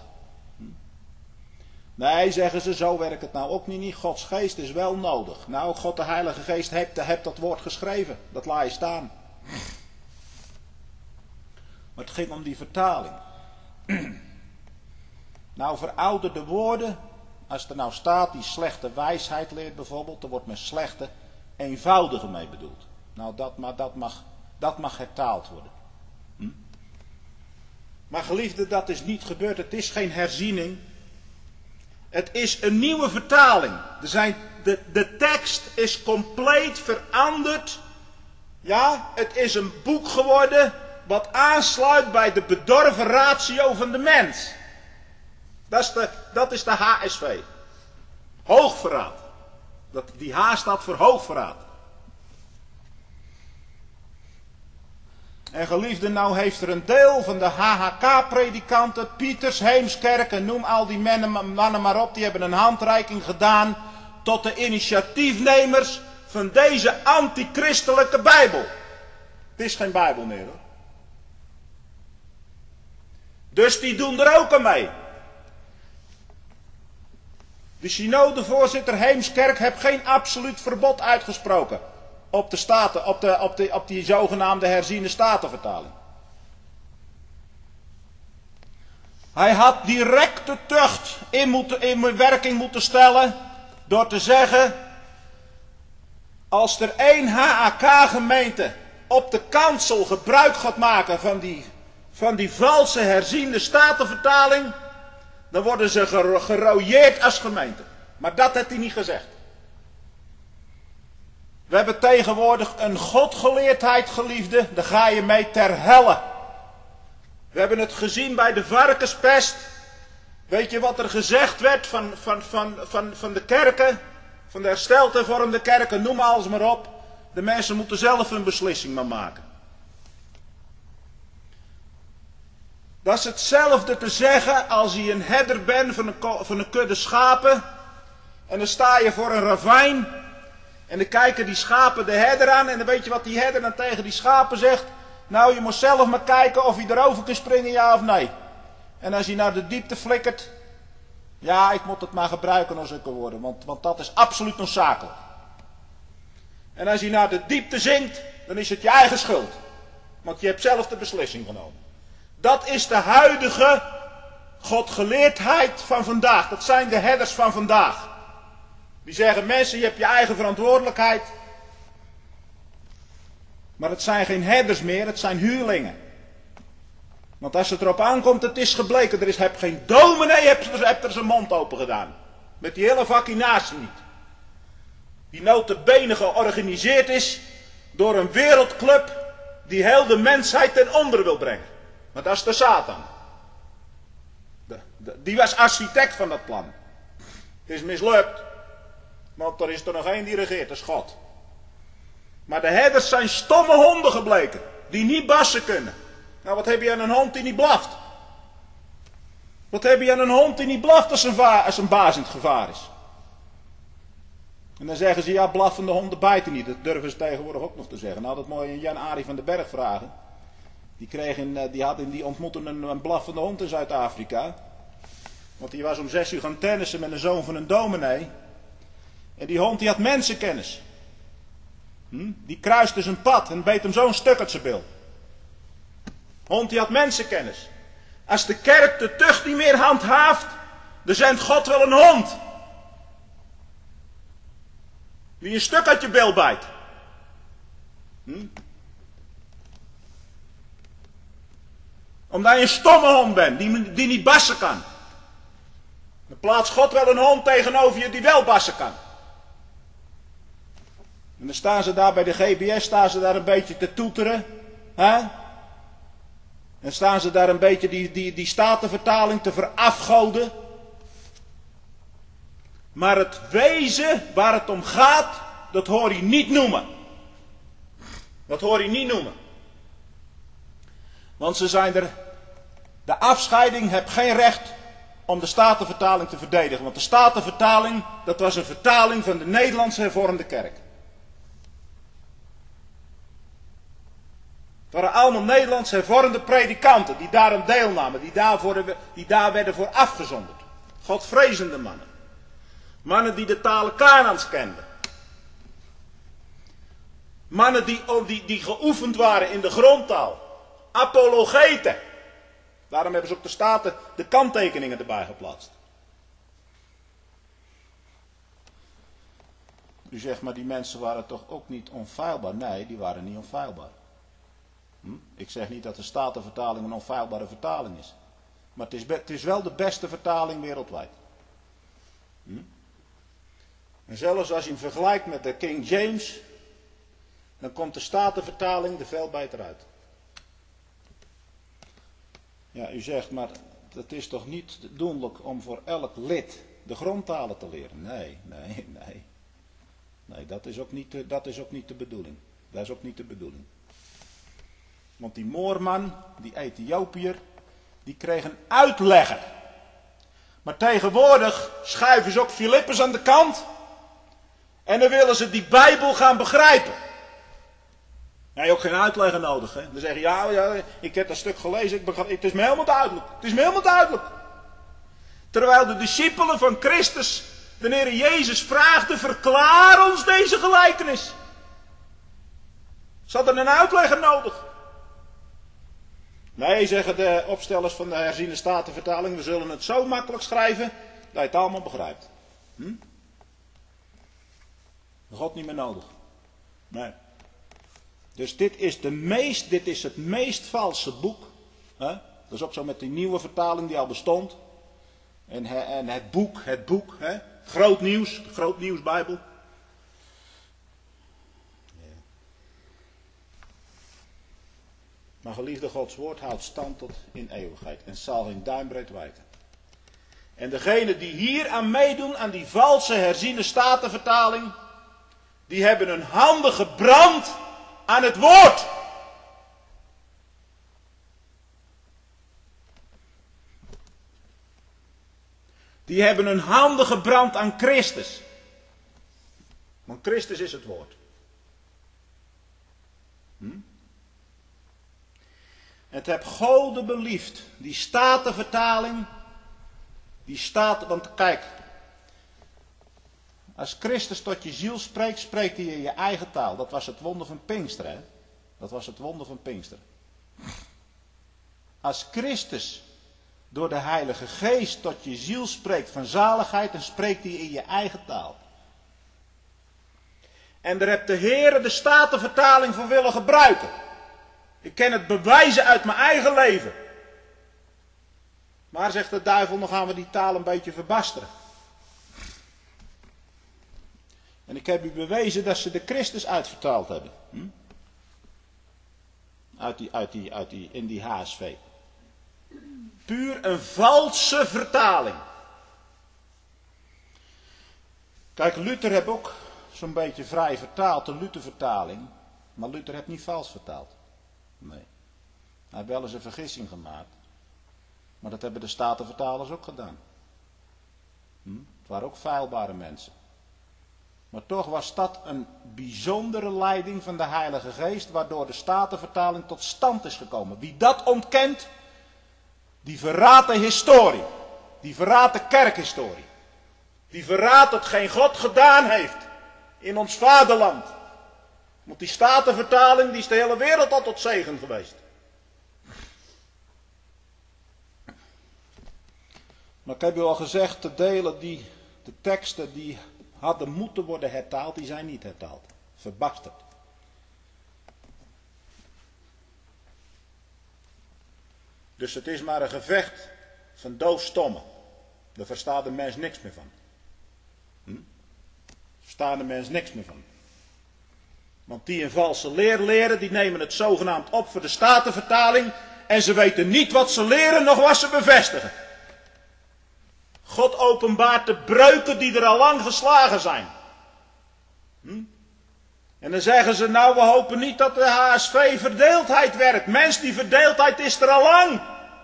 Nee, zeggen ze, zo werkt het nou ook niet. Gods geest is wel nodig. Nou, God de Heilige Geest hebt dat woord geschreven. Dat laat je staan. Maar het ging om die vertaling. Nou, verouderde woorden. Als er nou staat die slechte wijsheid leert bijvoorbeeld. Er wordt met slechte eenvoudige mee bedoeld. Nou, dat mag hertaald worden. Maar geliefde, dat is niet gebeurd. Het is geen herziening. Het is een nieuwe vertaling. De tekst is compleet veranderd. Ja, het is een boek geworden wat aansluit bij de bedorven ratio van de mens. Dat is de HSV. Hoogverraad. Die H staat voor hoogverraad. En geliefde, nou heeft er een deel van de HHK-predikanten, Pieters, Heemskerk en noem al die mannen maar op, die hebben een handreiking gedaan tot de initiatiefnemers van deze antichristelijke Bijbel. Het is geen Bijbel meer hoor. Dus die doen er ook aan mee. De synodevoorzitter Heemskerk heeft geen absoluut verbod uitgesproken op de staten, op die zogenaamde herziene statenvertaling. Hij had directe tucht in werking moeten stellen door te zeggen, als er één HAK-gemeente op de kansel gebruik gaat maken van die valse herziende statenvertaling, dan worden ze gerooieerd als gemeente. Maar dat heeft hij niet gezegd. We hebben tegenwoordig een godgeleerdheid, geliefde, daar ga je mee ter helle. We hebben het gezien bij de varkenspest. Weet je wat er gezegd werd van de kerken, van de hersteld hervormde kerken, noem alles maar op. De mensen moeten zelf een beslissing maar maken. Dat is hetzelfde te zeggen als je een herder bent van een kudde schapen. En dan sta je voor een ravijn. En dan kijken die schapen de herder aan. En dan weet je wat die herder dan tegen die schapen zegt. Nou, je moet zelf maar kijken of je erover kunt springen, ja of nee. En als je naar de diepte flikkert. Ja, ik moet het maar gebruiken als zulke woorden. Want dat is absoluut noodzakelijk. En als je naar de diepte zinkt, dan is het je eigen schuld. Want je hebt zelf de beslissing genomen. Dat is de huidige godgeleerdheid van vandaag. Dat zijn de herders van vandaag. Die zeggen, mensen, je hebt je eigen verantwoordelijkheid. Maar het zijn geen herders meer, het zijn huurlingen. Want als het erop aankomt, het is gebleken, heb geen dominee hebt er zijn mond open gedaan. Met die hele vaccinatie niet. Die nota bene georganiseerd is door een wereldclub die heel de mensheid ten onder wil brengen. Maar dat is de Satan. Die was architect van dat plan. Het is mislukt. Want er is er nog één die regeert, dat is God. Maar de herders zijn stomme honden gebleken. Die niet bassen kunnen. Nou, wat heb je aan een hond die niet blaft? Wat heb je aan een hond die niet blaft als een baas in het gevaar is? En dan zeggen ze, ja, blaffende honden bijten niet. Dat durven ze tegenwoordig ook nog te zeggen. Nou, dat moet je Jan-Arie van den Berg vragen. Die ontmoette een blaffende hond in Zuid-Afrika. Want die was om 6 uur gaan tennissen met een zoon van een dominee. En die hond die had mensenkennis. Die kruiste zijn pad en beet hem zo'n stuk uit zijn bil. Hond die had mensenkennis. Als de kerk de tucht niet meer handhaaft, dan zendt God wel een hond. Die een stuk uit je bil bijt. Omdat je een stomme hond bent, die niet bassen kan. Dan plaatst God wel een hond tegenover je die wel bassen kan. En dan staan ze daar bij de GBS, een beetje te toeteren. Hè? En staan ze daar een beetje die Statenvertaling te verafgoden. Maar het wezen waar het om gaat, dat hoor je niet noemen. Dat hoor je niet noemen. Want ze zijn er. De afscheiding heeft geen recht om de Statenvertaling te verdedigen. Want de Statenvertaling, dat was een vertaling van de Nederlandse Hervormde Kerk. Het waren allemaal Nederlandse Hervormde predikanten die daarom deelnamen. Die daar werden voor afgezonderd. Godvrezende mannen. Mannen die de talen Kanaans kenden. Mannen die geoefend waren in de grondtaal. Apologeten. Daarom hebben ze ook de Staten de kanttekeningen erbij geplaatst. U zegt, maar die mensen waren toch ook niet onfeilbaar? Nee, die waren niet onfeilbaar. Ik zeg niet dat de Statenvertaling een onfeilbare vertaling is. Maar het is wel de beste vertaling wereldwijd. En zelfs als je hem vergelijkt met de King James, dan komt de Statenvertaling er veel beter uit. Ja, u zegt, maar het is toch niet doenlijk om voor elk lid de grondtalen te leren? Nee, dat is ook niet de bedoeling. Dat is ook niet de bedoeling. Want die Moorman, die Ethiopiër, die kreeg een uitlegger. Maar tegenwoordig schuiven ze ook Filippus aan de kant. En dan willen ze die Bijbel gaan begrijpen. Ja, je hebt ook geen uitlegger nodig. Hè? Dan zeg je, ja, ik heb dat stuk gelezen, het is me helemaal duidelijk. Het is me helemaal duidelijk. Terwijl de discipelen van Christus, de Heer Jezus, vraagden, verklaar ons deze gelijkenis. Ze hadden een uitlegger nodig. Nee, zeggen de opstellers van de herziene Statenvertaling, we zullen het zo makkelijk schrijven, dat je het allemaal begrijpt. God niet meer nodig. Nee. Dus dit is het meest valse boek. Hè? Dat is ook zo met die nieuwe vertaling die al bestond. En het boek. Hè? Groot nieuws, de Groot Nieuwsbijbel. Ja. Maar geliefde, Gods woord houdt stand tot in eeuwigheid. En zal geen duimbreed wijken. En degenen die hier aan meedoen, aan die valse herziene Statenvertaling, die hebben hun handen gebrand aan het woord. Die hebben hun handen gebrand aan Christus. Want Christus is het woord. Het heb Gode beliefd. Die Statenvertaling. Want kijk. Als Christus tot je ziel spreekt, spreekt hij in je eigen taal. Dat was het wonder van Pinksteren. Hè? Dat was het wonder van Pinksteren. Als Christus door de Heilige Geest tot je ziel spreekt van zaligheid, dan spreekt hij in je eigen taal. En daar heeft de Heer de Statenvertaling voor willen gebruiken. Ik kan het bewijzen uit mijn eigen leven. Maar zegt de duivel, dan gaan we die taal een beetje verbasteren. En ik heb u bewezen dat ze de Christus uitvertaald hebben. In die HSV. Puur een valse vertaling. Kijk, Luther heeft ook zo'n beetje vrij vertaald, de Luthervertaling. Maar Luther heeft niet vals vertaald. Nee. Hij heeft wel eens een vergissing gemaakt. Maar dat hebben de Statenvertalers ook gedaan. Het waren ook feilbare mensen. Maar toch was dat een bijzondere leiding van de Heilige Geest, waardoor de Statenvertaling tot stand is gekomen. Wie dat ontkent, die verraadt de historie. Die verraadt de kerkhistorie. Die verraadt hetgeen God gedaan heeft in ons vaderland. Want die Statenvertaling, die is de hele wereld al tot zegen geweest. Maar ik heb u al gezegd, de delen de teksten die hadden moeten worden hertaald, die zijn niet hertaald. Verbasterd. Dus het is maar een gevecht van doofstommen. Daar verstaat de mens niks meer van. Daar verstaat de mens niks meer van. Want die een valse leer leren, die nemen het zogenaamd op voor de Statenvertaling. en ze weten niet wat ze leren, nog wat ze bevestigen. God openbaart de breuken die er al lang geslagen zijn. En dan zeggen ze, nou, we hopen niet dat de HSV verdeeldheid werkt. Mens, die verdeeldheid is er al lang.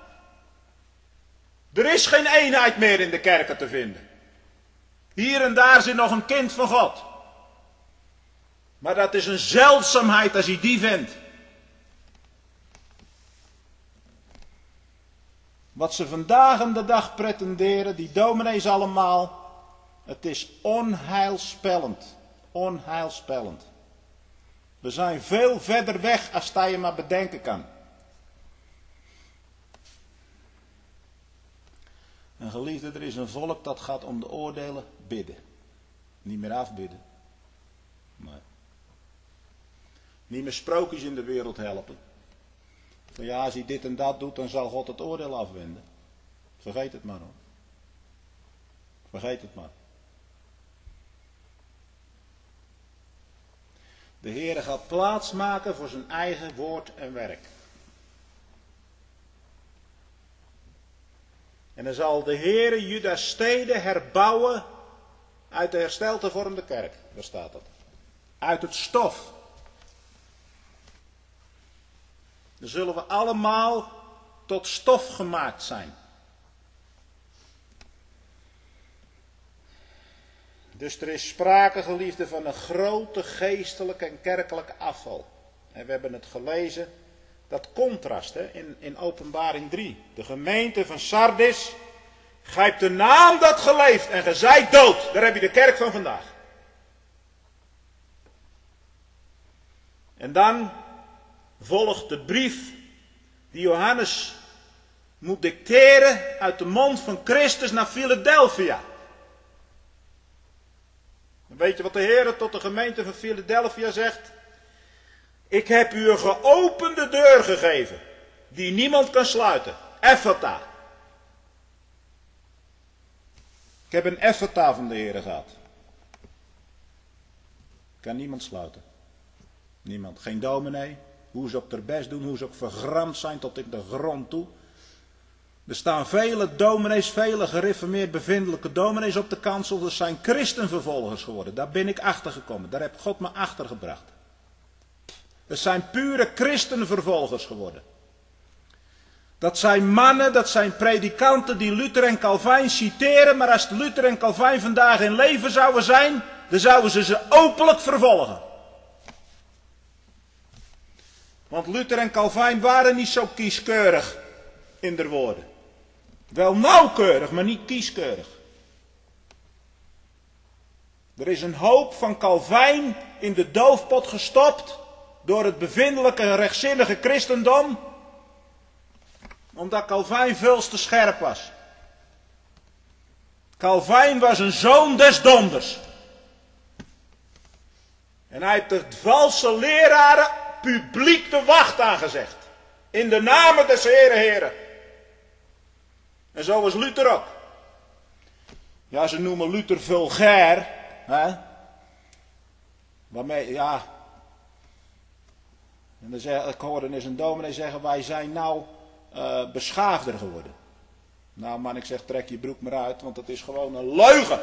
Er is geen eenheid meer in de kerken te vinden. Hier en daar zit nog een kind van God. Maar dat is een zeldzaamheid als je die vindt. Wat ze vandaag aan de dag pretenderen, die dominees allemaal, het is onheilspellend. Onheilspellend. We zijn veel verder weg als dat je maar bedenken kan. En geliefde, er is een volk dat gaat om de oordelen bidden. Niet meer afbidden. Nee. Niet meer sprookjes in de wereld helpen. Van ja, als hij dit en dat doet, dan zal God het oordeel afwenden. Vergeet het maar hoor. Vergeet het maar. De Heer gaat plaats maken voor zijn eigen woord en werk. En dan zal de Heer Juda's steden herbouwen uit de hersteld hervormde kerk. Daar staat dat. Uit het stof. Dan zullen we allemaal tot stof gemaakt zijn. Dus er is sprake, geliefde, van een grote geestelijke en kerkelijke afval. En we hebben het gelezen, dat contrast hè, in Openbaring 3. De gemeente van Sardis, gij hebt de naam dat geleefd en ge zijt dood. Daar heb je de kerk van vandaag. En dan volgt de brief die Johannes moet dicteren uit de mond van Christus naar Philadelphia. En weet je wat de Heer tot de gemeente van Philadelphia zegt? Ik heb u een geopende deur gegeven, die niemand kan sluiten. Ephata. Ik heb een Ephata van de Heer gehad. Kan niemand sluiten. Niemand. Geen dominee. Hoe ze ook haar best doen, hoe ze ook vergramd zijn tot in de grond toe. Er staan vele dominees, vele gereformeerd bevindelijke dominees op de kansel. Dat zijn christenvervolgers geworden. Daar ben ik achter gekomen. Daar heb God me achter gebracht. Het zijn pure christenvervolgers geworden. Dat zijn mannen, dat zijn predikanten die Luther en Calvijn citeren. Maar als Luther en Calvijn vandaag in leven zouden zijn, dan zouden ze openlijk vervolgen. Want Luther en Calvijn waren niet zo kieskeurig in der woorden. Wel nauwkeurig, maar niet kieskeurig. Er is een hoop van Calvijn in de doofpot gestopt door het bevindelijke en rechtzinnige christendom, omdat Calvijn veel te scherp was. Calvijn was een zoon des donders. En hij heeft de valse leraren publiek de wacht aangezegd. In de namen des Heren. En zo was Luther ook. Ja, ze noemen Luther vulgair. Hè? Waarmee, ja. En dan zeg, ik hoorde eens een dominee zeggen, wij zijn nou beschaafder geworden. Nou man, ik zeg, trek je broek maar uit, want het is gewoon een leugen.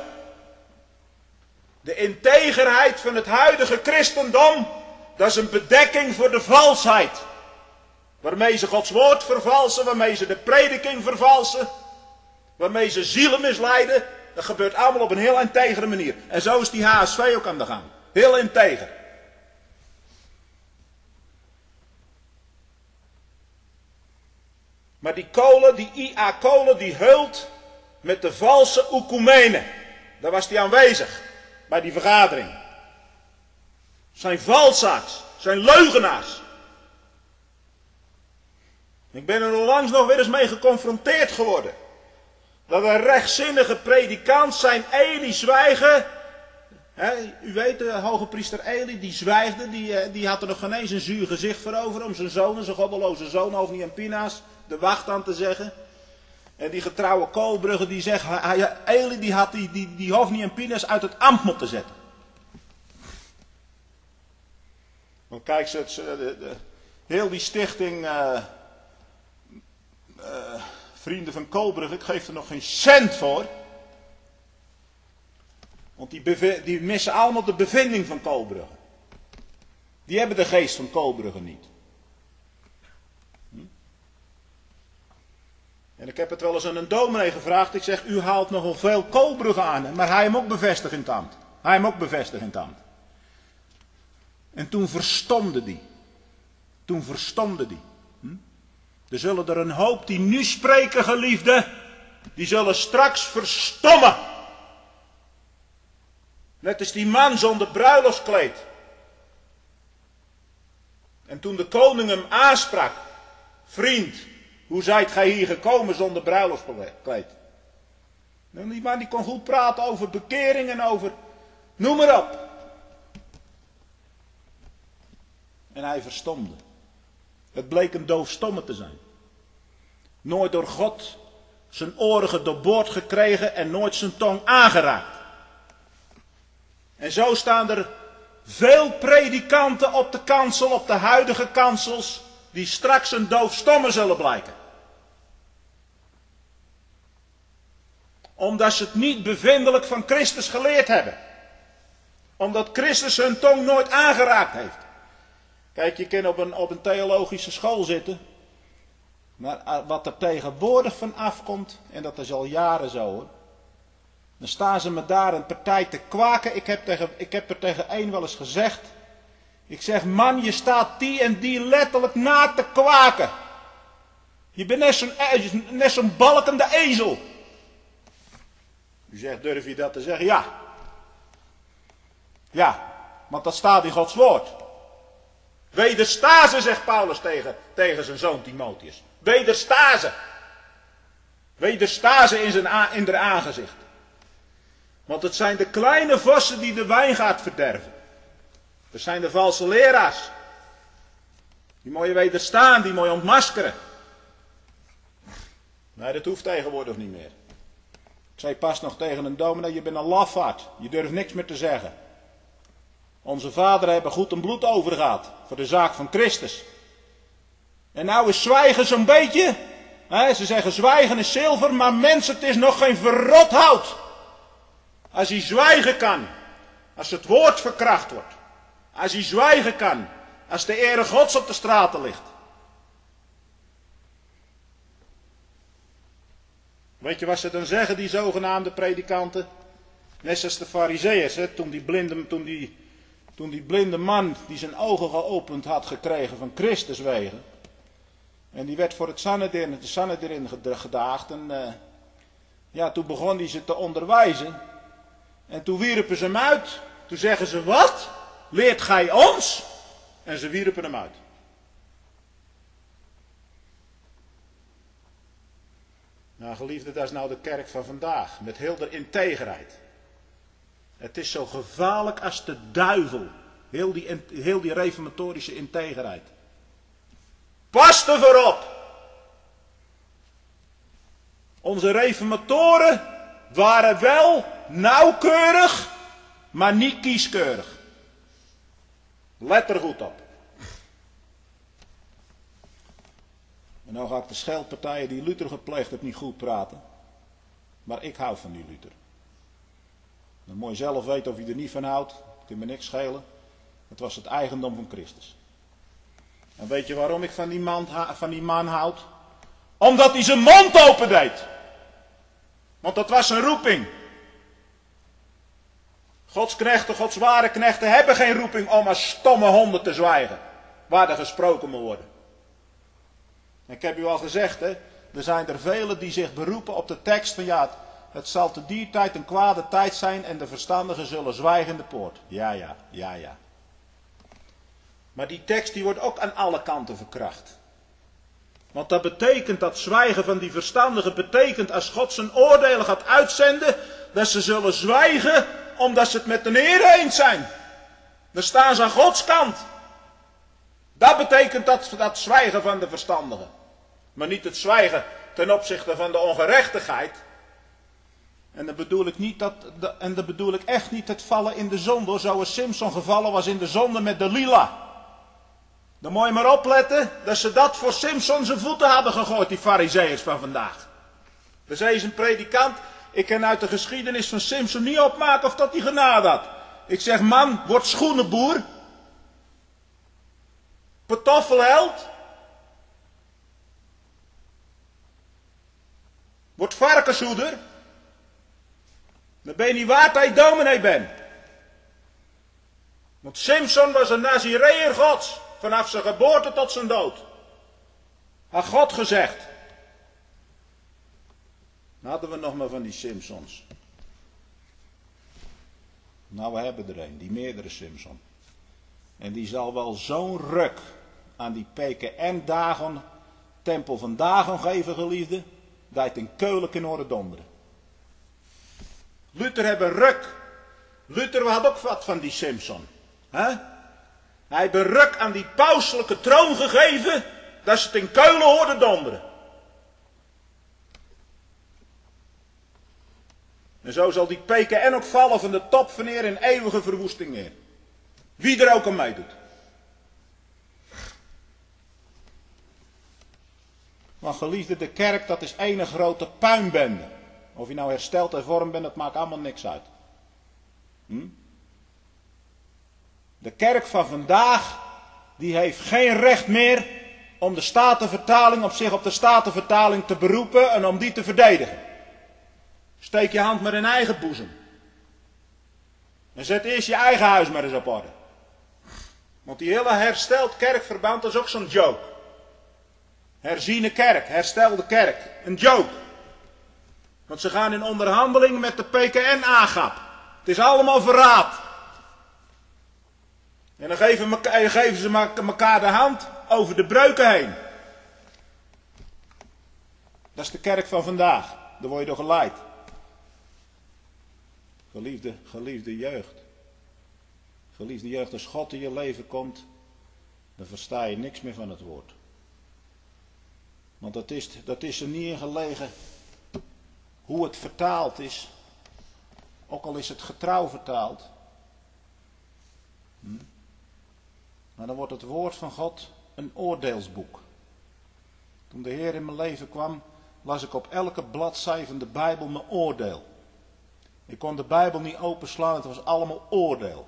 De integerheid van het huidige christendom, dat is een bedekking voor de valsheid. Waarmee ze Gods woord vervalsen, waarmee ze de prediking vervalsen, waarmee ze zielen misleiden. Dat gebeurt allemaal op een heel integere manier. En zo is die HSV ook aan de gang. Heel integer. Maar die kolen, die IA Kolen, die heult met de valse oekumenen. Daar was hij aanwezig bij die vergadering. Zijn valsaars, zijn leugenaars. Ik ben er onlangs nog weer eens mee geconfronteerd geworden. Dat een rechtzinnige predikant zijn Eli zwijgen. U weet, de hoge priester Eli, die zwijgde. Die had er nog geen eens een zuur gezicht voor over om zijn zoon, zijn goddeloze zoon, Hofni en Pinaas, de wacht aan te zeggen. En die getrouwe Koolbrugge die zegt, Eli die had die Hofni en Pinaas uit het ambt moeten zetten. Want kijk, heel die stichting Vrienden van Kolbrugge, ik geef er nog geen cent voor. Want die missen allemaal de bevinding van Kolbrugge. Die hebben de geest van Kolbrugge niet. En ik heb het wel eens aan een dominee gevraagd. Ik zeg, u haalt nogal veel Kolbrugge aan. Maar hij hem ook bevestigd in het ambt. Hij hem ook bevestigd in het ambt. En toen verstomde die. Er zullen er een hoop die nu spreken, geliefde. Die zullen straks verstommen. Net als die man zonder bruiloftskleed. En toen de koning hem aansprak. Vriend, hoe zijt gij hier gekomen zonder bruiloftskleed? En die man die kon goed praten over bekering en over... Noem maar op. En hij verstomde. Het bleek een doofstomme te zijn. Nooit door God zijn oren gedoorboord gekregen en nooit zijn tong aangeraakt. En zo staan er veel predikanten op de kansel, op de huidige kansels, die straks een doofstomme zullen blijken. Omdat ze het niet bevindelijk van Christus geleerd hebben. Omdat Christus hun tong nooit aangeraakt heeft. Kijk, je kan op een theologische school zitten. Maar wat er tegenwoordig van afkomt, en dat is al jaren zo hoor. Dan staan ze me daar een partij te kwaken. Ik heb er tegen één wel eens gezegd. Ik zeg, man, je staat die en die letterlijk na te kwaken. Je bent net zo'n balkende ezel. U zegt, durf je dat te zeggen? Ja. Ja, want dat staat in Gods woord. Wedersta ze, zegt Paulus tegen zijn zoon Timotheus. Wedersta ze. Wedersta ze in haar aangezicht. Want het zijn de kleine vossen die de wijngaard verderven. Dat zijn de valse leraars. Die moet je wederstaan, die moet je ontmaskeren. Nee, dat hoeft tegenwoordig niet meer. Ik zei pas nog tegen een dominee, je bent een lafaard. Je durft niks meer te zeggen. Onze vaderen hebben goed en bloed overgehad voor de zaak van Christus. En nou is zwijgen zo'n beetje. Ze zeggen zwijgen is zilver, maar mensen, het is nog geen verrot hout. Als hij zwijgen kan, als het woord verkracht wordt. Als hij zwijgen kan, als de ere Gods op de straten ligt. Weet je wat ze dan zeggen, die zogenaamde predikanten? Net zoals de Farizeeërs, toen die blinde man die zijn ogen geopend had gekregen van Christus wegen. En die werd voor het Sanhedrin gedaagd. En toen begon hij ze te onderwijzen. En toen wierpen ze hem uit. Toen zeggen ze, wat? Leert gij ons? En ze wierpen hem uit. Nou geliefde, dat is nou de kerk van vandaag. Met heel de integerheid. Het is zo gevaarlijk als de duivel. Heel die reformatorische integerheid. Pas ervoor op. Onze reformatoren waren wel nauwkeurig, maar niet kieskeurig. Let er goed op. En nou ga ik de scheldpartijen die Luther gepleegd heeft niet goed praten. Maar ik hou van die Luther. Dan moet je zelf weten of je er niet van houdt. Dat kan me niks schelen. Het was het eigendom van Christus. En weet je waarom ik van die man houd? Omdat hij zijn mond open deed. Want dat was zijn roeping. Gods knechten, Gods ware knechten hebben geen roeping om als stomme honden te zwijgen. Waar er gesproken moet worden. En ik heb u al gezegd, hè, er zijn er velen die zich beroepen op de tekst van ja, het zal te die tijd een kwade tijd zijn en de verstandigen zullen zwijgen in de poort. Ja. Maar die tekst die wordt ook aan alle kanten verkracht. Want dat betekent, dat zwijgen van die verstandigen betekent als God zijn oordelen gaat uitzenden, dat ze zullen zwijgen omdat ze het met de Heer eens zijn. Dan staan ze aan Gods kant. Dat betekent dat zwijgen van de verstandigen. Maar niet het zwijgen ten opzichte van de ongerechtigheid. En dan bedoel ik echt niet het vallen in de zonde, zoals Simson gevallen was in de zonde met Delila. Dan moet je maar opletten dat ze dat voor Simson zijn voeten hadden gegooid, die Farizeeërs van vandaag. Er zei eens een predikant, ik kan uit de geschiedenis van Simson niet opmaken of dat hij genade had. Ik zeg, man, word schoenenboer. Pantoffelheld. Word varkenshoeder. Dan ben je niet waard dat je dominee bent. Want Simson was een Nazireër Gods. Vanaf zijn geboorte tot zijn dood. Had God gezegd. Dan hadden we nog maar van die Simpsons. Nou, we hebben er een, die meerdere Simpson. En die zal wel zo'n ruk aan die PKN-dagen, tempel van Dagon geven, geliefde, dat het in Keulen kan horen donderen. Luther hebben ruk. Luther had ook wat van die Simpson. Hij heeft een ruk aan die pauselijke troon gegeven, dat ze het in Keulen hoorden donderen. En zo zal die PKN ook vallen van de top van neer in eeuwige verwoesting neer. Wie er ook aan meedoet. Want geliefde, de kerk, dat is één grote puinbende. Of je nou hersteld en vorm bent, dat maakt allemaal niks uit. De kerk van vandaag, die heeft geen recht meer om de Statenvertaling op zich op de Statenvertaling te beroepen en om die te verdedigen. Steek je hand maar in eigen boezem. En zet eerst je eigen huis maar eens op orde. Want die hele hersteld kerkverband is ook zo'n joke. Herziene kerk, herstelde kerk. Een joke. Want ze gaan in onderhandeling met de PKN-aangap. Het is allemaal verraad. En dan geven ze elkaar de hand over de breuken heen. Dat is de kerk van vandaag. Daar word je door geleid. Geliefde jeugd. Geliefde jeugd, als God in je leven komt, dan versta je niks meer van het woord. Want dat is er niet in gelegen hoe het vertaald is. Ook al is het getrouw vertaald. Maar dan wordt het woord van God een oordeelsboek. Toen de Heer in mijn leven kwam, las ik op elke bladzij van de Bijbel mijn oordeel. Ik kon de Bijbel niet openslaan, het was allemaal oordeel.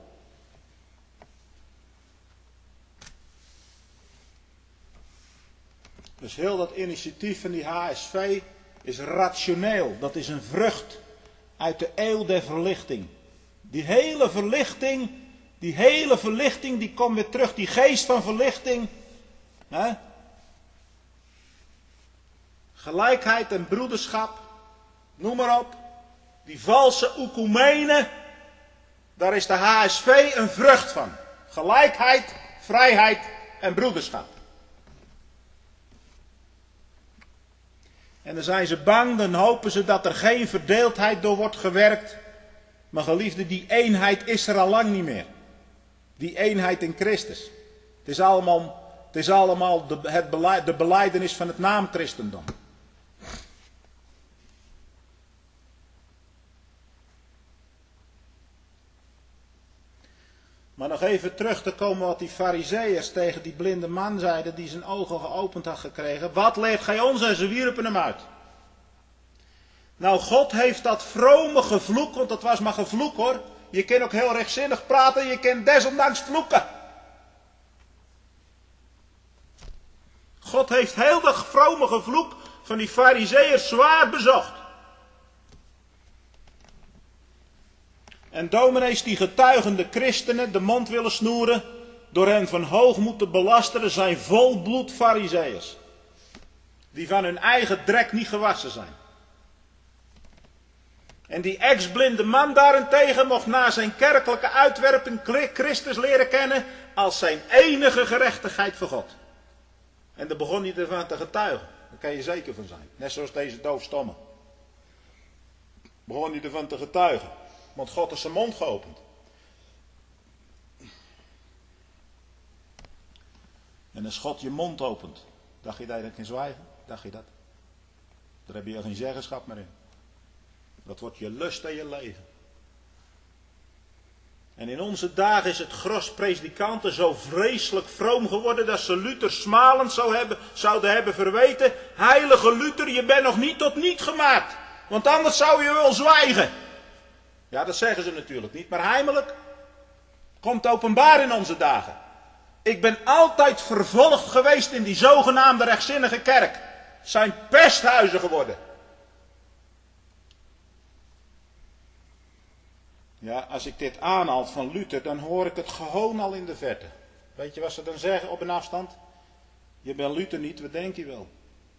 Dus heel dat initiatief van die HSV is rationeel. Dat is een vrucht uit de eeuw der verlichting. Die hele verlichting die komt weer terug. Die geest van verlichting. Gelijkheid en broederschap. Noem maar op. Die valse oekumenen. Daar is de HSV een vrucht van. Gelijkheid, vrijheid en broederschap. En dan zijn ze bang, dan hopen ze dat er geen verdeeldheid door wordt gewerkt. Maar geliefde, die eenheid is er al lang niet meer. Die eenheid in Christus. Het is allemaal de belijdenis van het naamchristendom. Maar nog even terug te komen wat die farizeeërs tegen die blinde man zeiden die zijn ogen geopend had gekregen. Wat leert gij ons? En ze wierpen hem uit. Nou, God heeft dat vrome gevloek, want dat was maar gevloek hoor. Je kan ook heel rechtzinnig praten, je kan desondanks vloeken. God heeft heel dat vrome gevloek van die farizeeërs zwaar bezocht. En dominees die getuigende christenen de mond willen snoeren, door hen van hoogmoed te belasteren, zijn volbloed farizeeërs. Die van hun eigen drek niet gewassen zijn. En die ex-blinde man daarentegen mocht na zijn kerkelijke uitwerping Christus leren kennen als zijn enige gerechtigheid voor God. En daar begon hij ervan te getuigen. Daar kan je zeker van zijn. Net zoals deze doofstomme. Begon hij ervan te getuigen. Want God is zijn mond geopend. En als God je mond opent, dacht je dat je dat kan zwijgen? Dacht je dat? Daar heb je geen zeggenschap meer in. Dat wordt je lust en je leven. En in onze dagen is het gros predikanten zo vreselijk vroom geworden dat ze Luther smalend zouden hebben verweten. Heilige Luther, je bent nog niet tot niet gemaakt. Want anders zou je wel zwijgen. Ja, dat zeggen ze natuurlijk niet, maar heimelijk komt openbaar in onze dagen. Ik ben altijd vervolgd geweest in die zogenaamde rechtzinnige kerk. Het zijn pesthuizen geworden. Ja, als ik dit aanhaal van Luther, dan hoor ik het gewoon al in de verte. Weet je wat ze dan zeggen op een afstand? Je bent Luther niet, wat denk je wel?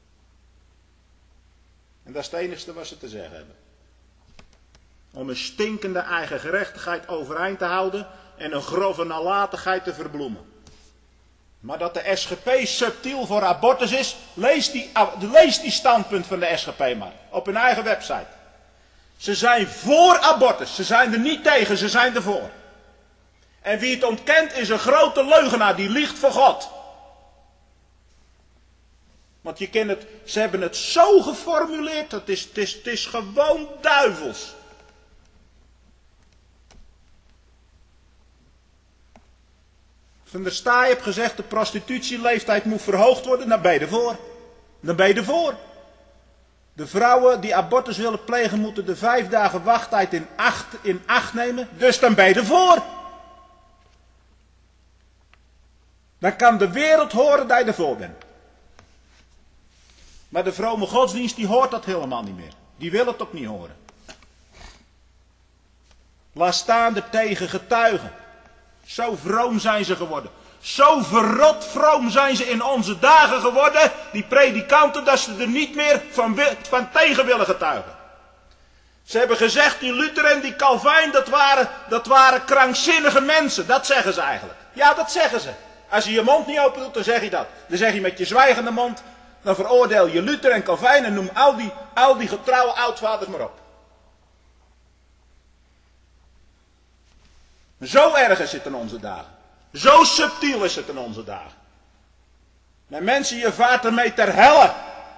En dat is het enigste wat ze te zeggen hebben. Om een stinkende eigen gerechtigheid overeind te houden en een grove nalatigheid te verbloemen. Maar dat de SGP subtiel voor abortus is, lees die standpunt van de SGP maar. Op hun eigen website. Ze zijn voor abortus. Ze zijn er niet tegen, ze zijn ervoor. En wie het ontkent is een grote leugenaar, die liegt voor God. Want ze hebben het zo geformuleerd, het is gewoon duivels. Van der Staaij heeft gezegd, de prostitutieleeftijd moet verhoogd worden, dan ben je ervoor. Dan ben je ervoor. De vrouwen die abortus willen plegen moeten de 5 dagen wachttijd in acht nemen, dus dan ben je ervoor. Dan kan de wereld horen dat je ervoor bent. Maar de vrome godsdienst die hoort dat helemaal niet meer. Die wil het ook niet horen. Laat staan er tegen getuigen. Zo vroom zijn ze geworden. Zo verrot vroom zijn ze in onze dagen geworden, die predikanten, dat ze er niet meer van tegen willen getuigen. Ze hebben gezegd, die Luther en die Calvijn, dat waren krankzinnige mensen. Dat zeggen ze eigenlijk. Ja, dat zeggen ze. Als je je mond niet open doet, dan zeg je dat. Dan zeg je met je zwijgende mond, dan veroordeel je Luther en Calvijn en noem al die getrouwe oudvaders maar op. Zo erg is het in onze dagen. Zo subtiel is het in onze dagen. Maar mensen, je vaart ermee ter helle.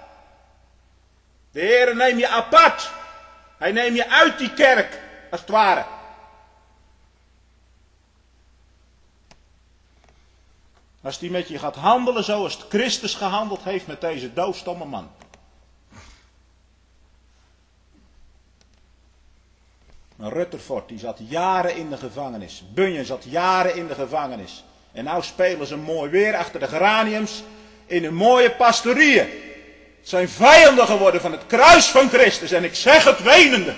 De Heere neemt je apart. Hij neemt je uit die kerk, als het ware. Als die met je gaat handelen zoals Christus gehandeld heeft met deze doofstomme man. Rutherford, die zat jaren in de gevangenis. Bunyan zat jaren in de gevangenis. En nou spelen ze mooi weer achter de geraniums in een mooie pastorieën. Het zijn vijanden geworden van het kruis van Christus. En ik zeg het wenende.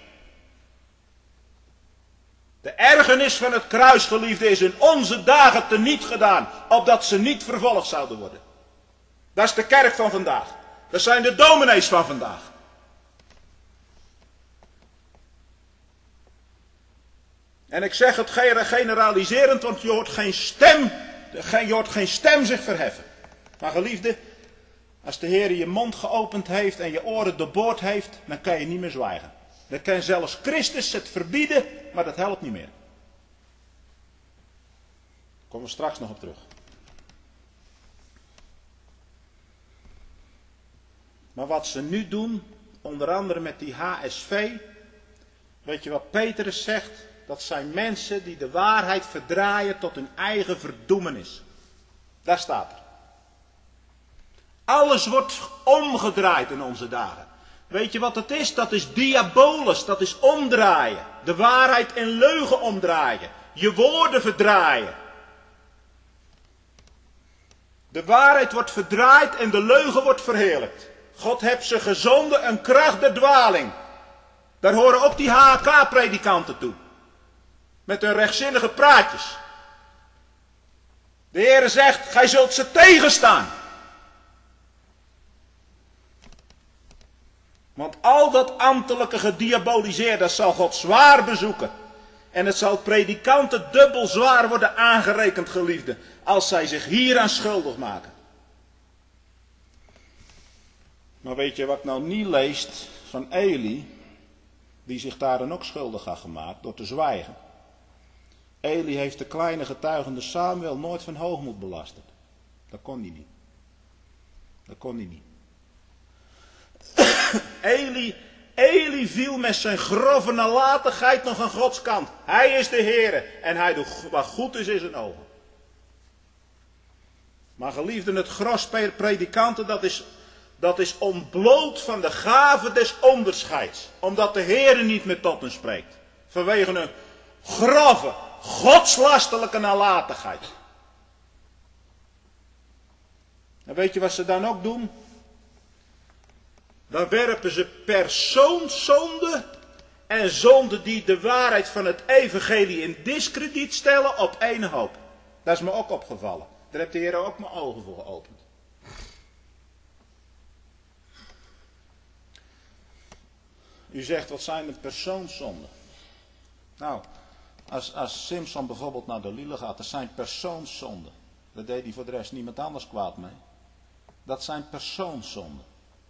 De ergernis van het kruis, geliefde, is in onze dagen teniet gedaan. Opdat ze niet vervolgd zouden worden. Dat is de kerk van vandaag. Dat zijn de dominees van vandaag. En ik zeg het generaliserend, want je hoort geen stem zich verheffen. Maar geliefde, als de Heer je mond geopend heeft en je oren doorboord heeft, dan kan je niet meer zwijgen. Dan kan zelfs Christus het verbieden, maar dat helpt niet meer. Daar komen we straks nog op terug. Maar wat ze nu doen, onder andere met die HSV, weet je wat Petrus zegt? Dat zijn mensen die de waarheid verdraaien tot hun eigen verdoemenis. Daar staat er. Alles wordt omgedraaid in onze dagen. Weet je wat het is? Dat is diabolus, dat is omdraaien. De waarheid in leugen omdraaien. Je woorden verdraaien. De waarheid wordt verdraaid en de leugen wordt verheerlijkt. God heeft ze gezonden een kracht der dwaling. Daar horen ook die HK-predikanten toe. Met hun rechtzinnige praatjes. De Heere zegt, gij zult ze tegenstaan. Want al dat ambtelijke gediaboliseerd, dat zal God zwaar bezoeken. En het zal predikanten dubbel zwaar worden aangerekend, geliefden, als zij zich hieraan schuldig maken. Maar weet je wat ik nou niet leest van Eli, die zich daar dan ook schuldig had gemaakt door te zwijgen? Eli heeft de kleine getuigende Samuel nooit van hoogmoed belasterd. Dat kon hij niet. Dat kon hij niet. Eli viel met zijn grove nalatigheid nog aan Gods kant. Hij is de Heere en hij doet wat goed is in zijn ogen. Maar geliefden, het gros predikanten, dat is ontbloot van de gave des onderscheids. Omdat de Heere niet meer tot hen spreekt. Vanwege een grove, godslastelijke nalatigheid. En weet je wat ze dan ook doen? Dan werpen ze persoonszonde en zonde die de waarheid van het evangelie in diskrediet stellen op één hoop. Dat is me ook opgevallen. Daar heeft de Heer ook mijn ogen voor geopend. U zegt, wat zijn de persoonszonden? Nou, als Simson bijvoorbeeld naar de Lille gaat, dat zijn persoonszonden. Daar deed hij voor de rest niemand anders kwaad mee. Dat zijn persoonszonden.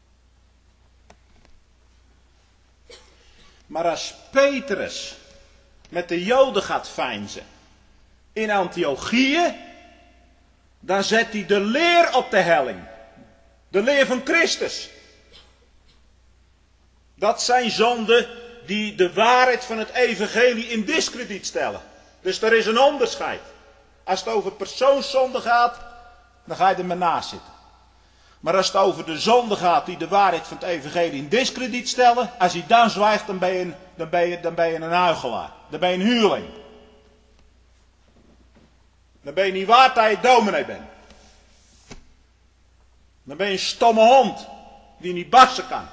Maar als Petrus met de Joden gaat veinzen in Antiochië, dan zet hij de leer op de helling. De leer van Christus. Dat zijn zonden die de waarheid van het evangelie in diskrediet stellen. Dus er is een onderscheid. Als het over persoonszonden gaat, dan ga je er maar naast zitten. Maar als het over de zonde gaat die de waarheid van het evangelie in diskrediet stellen, als hij dan zwijgt, dan ben je een huichelaar. Dan ben je een huurling. Dan ben je niet waard dat je dominee bent. Dan ben je een stomme hond die niet barsen kan.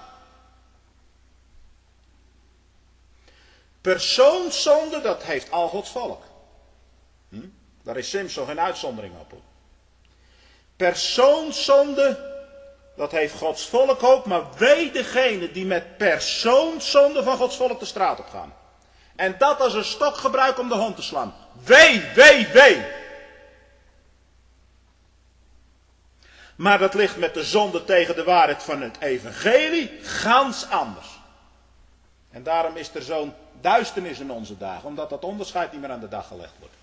Persoonszonde, dat heeft al Gods volk. Daar is Simson geen uitzondering op. Persoonszonde, dat heeft Gods volk ook, maar wee degene die met persoonszonde van Gods volk de straat op gaan. En dat als een stok gebruiken om de hond te slaan. Wee, wee, wee. Maar dat ligt met de zonde tegen de waarheid van het evangelie gans anders. En daarom is er zo'n duisternis in onze dagen, omdat dat onderscheid niet meer aan de dag gelegd wordt.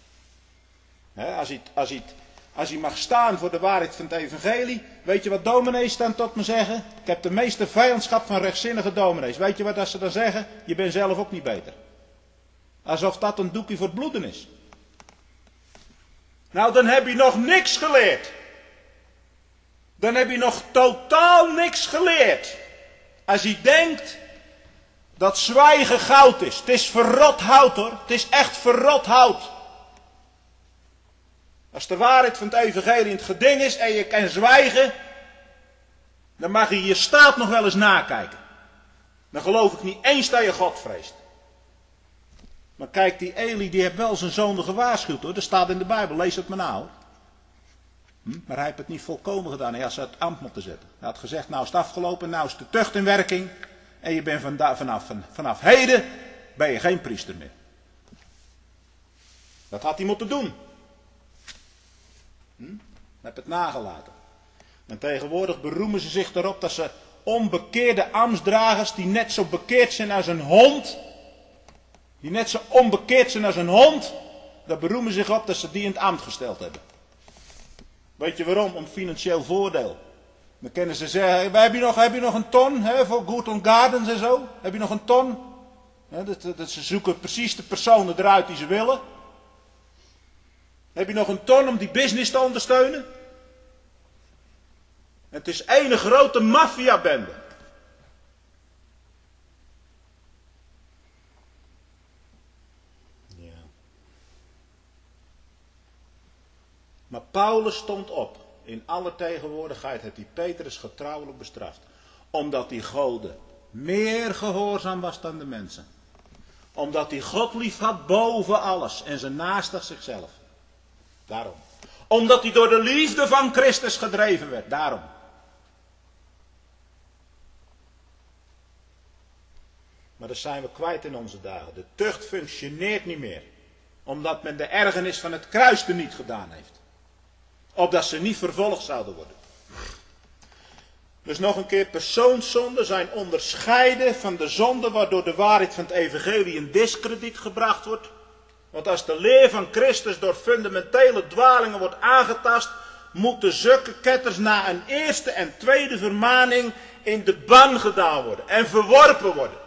Als hij mag staan voor de waarheid van het evangelie, weet je wat dominees dan tot me zeggen? Ik heb de meeste vijandschap van rechtzinnige dominees. Weet je wat ze dan zeggen? Je bent zelf ook niet beter. Alsof dat een doekje voor het bloeden is. Nou, dan heb je nog niks geleerd. Dan heb je nog totaal niks geleerd. Als je denkt dat zwijgen goud is. Het is verrot hout hoor. Het is echt verrot hout. Als de waarheid van het evangelie in het geding is en je kan zwijgen, dan mag je je staat nog wel eens nakijken. Dan geloof ik niet eens dat je God vreest. Maar kijk, die Eli die heeft wel zijn zonen gewaarschuwd hoor. Dat staat in de Bijbel, lees het maar nou. Maar hij heeft het niet volkomen gedaan. Hij had ze het ambt moeten zetten. Hij had gezegd, nou is het afgelopen, nou is de tucht in werking. En je bent vanaf heden ben je geen priester meer. Dat had hij moeten doen. Heb het nagelaten. En tegenwoordig beroemen ze zich erop dat ze onbekeerde ambtsdragers die net zo bekeerd zijn als een hond. Die net zo onbekeerd zijn als een hond. Daar beroemen ze zich op dat ze die in het ambt gesteld hebben. Weet je waarom? Om financieel voordeel. Dan kunnen ze zeggen, heb je nog een ton voor Goodland Gardens en zo? Heb je nog een ton? Dat ze zoeken precies de personen eruit die ze willen. Heb je nog een ton om die business te ondersteunen? Het is één grote maffiabende. Ja. Maar Paulus stond op. In alle tegenwoordigheid heeft hij Petrus getrouwelijk bestraft. Omdat die goden meer gehoorzaam was dan de mensen. Omdat hij God lief had boven alles en zijn naaste zichzelf. Daarom. Omdat hij door de liefde van Christus gedreven werd. Daarom. Maar dat zijn we kwijt in onze dagen. De tucht functioneert niet meer. Omdat men de ergernis van het kruis er niet gedaan heeft. Opdat ze niet vervolgd zouden worden. Dus nog een keer, persoonszonden zijn onderscheiden van de zonde waardoor de waarheid van het evangelie in diskrediet gebracht wordt. Want als de leer van Christus door fundamentele dwalingen wordt aangetast, moeten zulke ketters na een eerste en tweede vermaning in de ban gedaan worden en verworpen worden.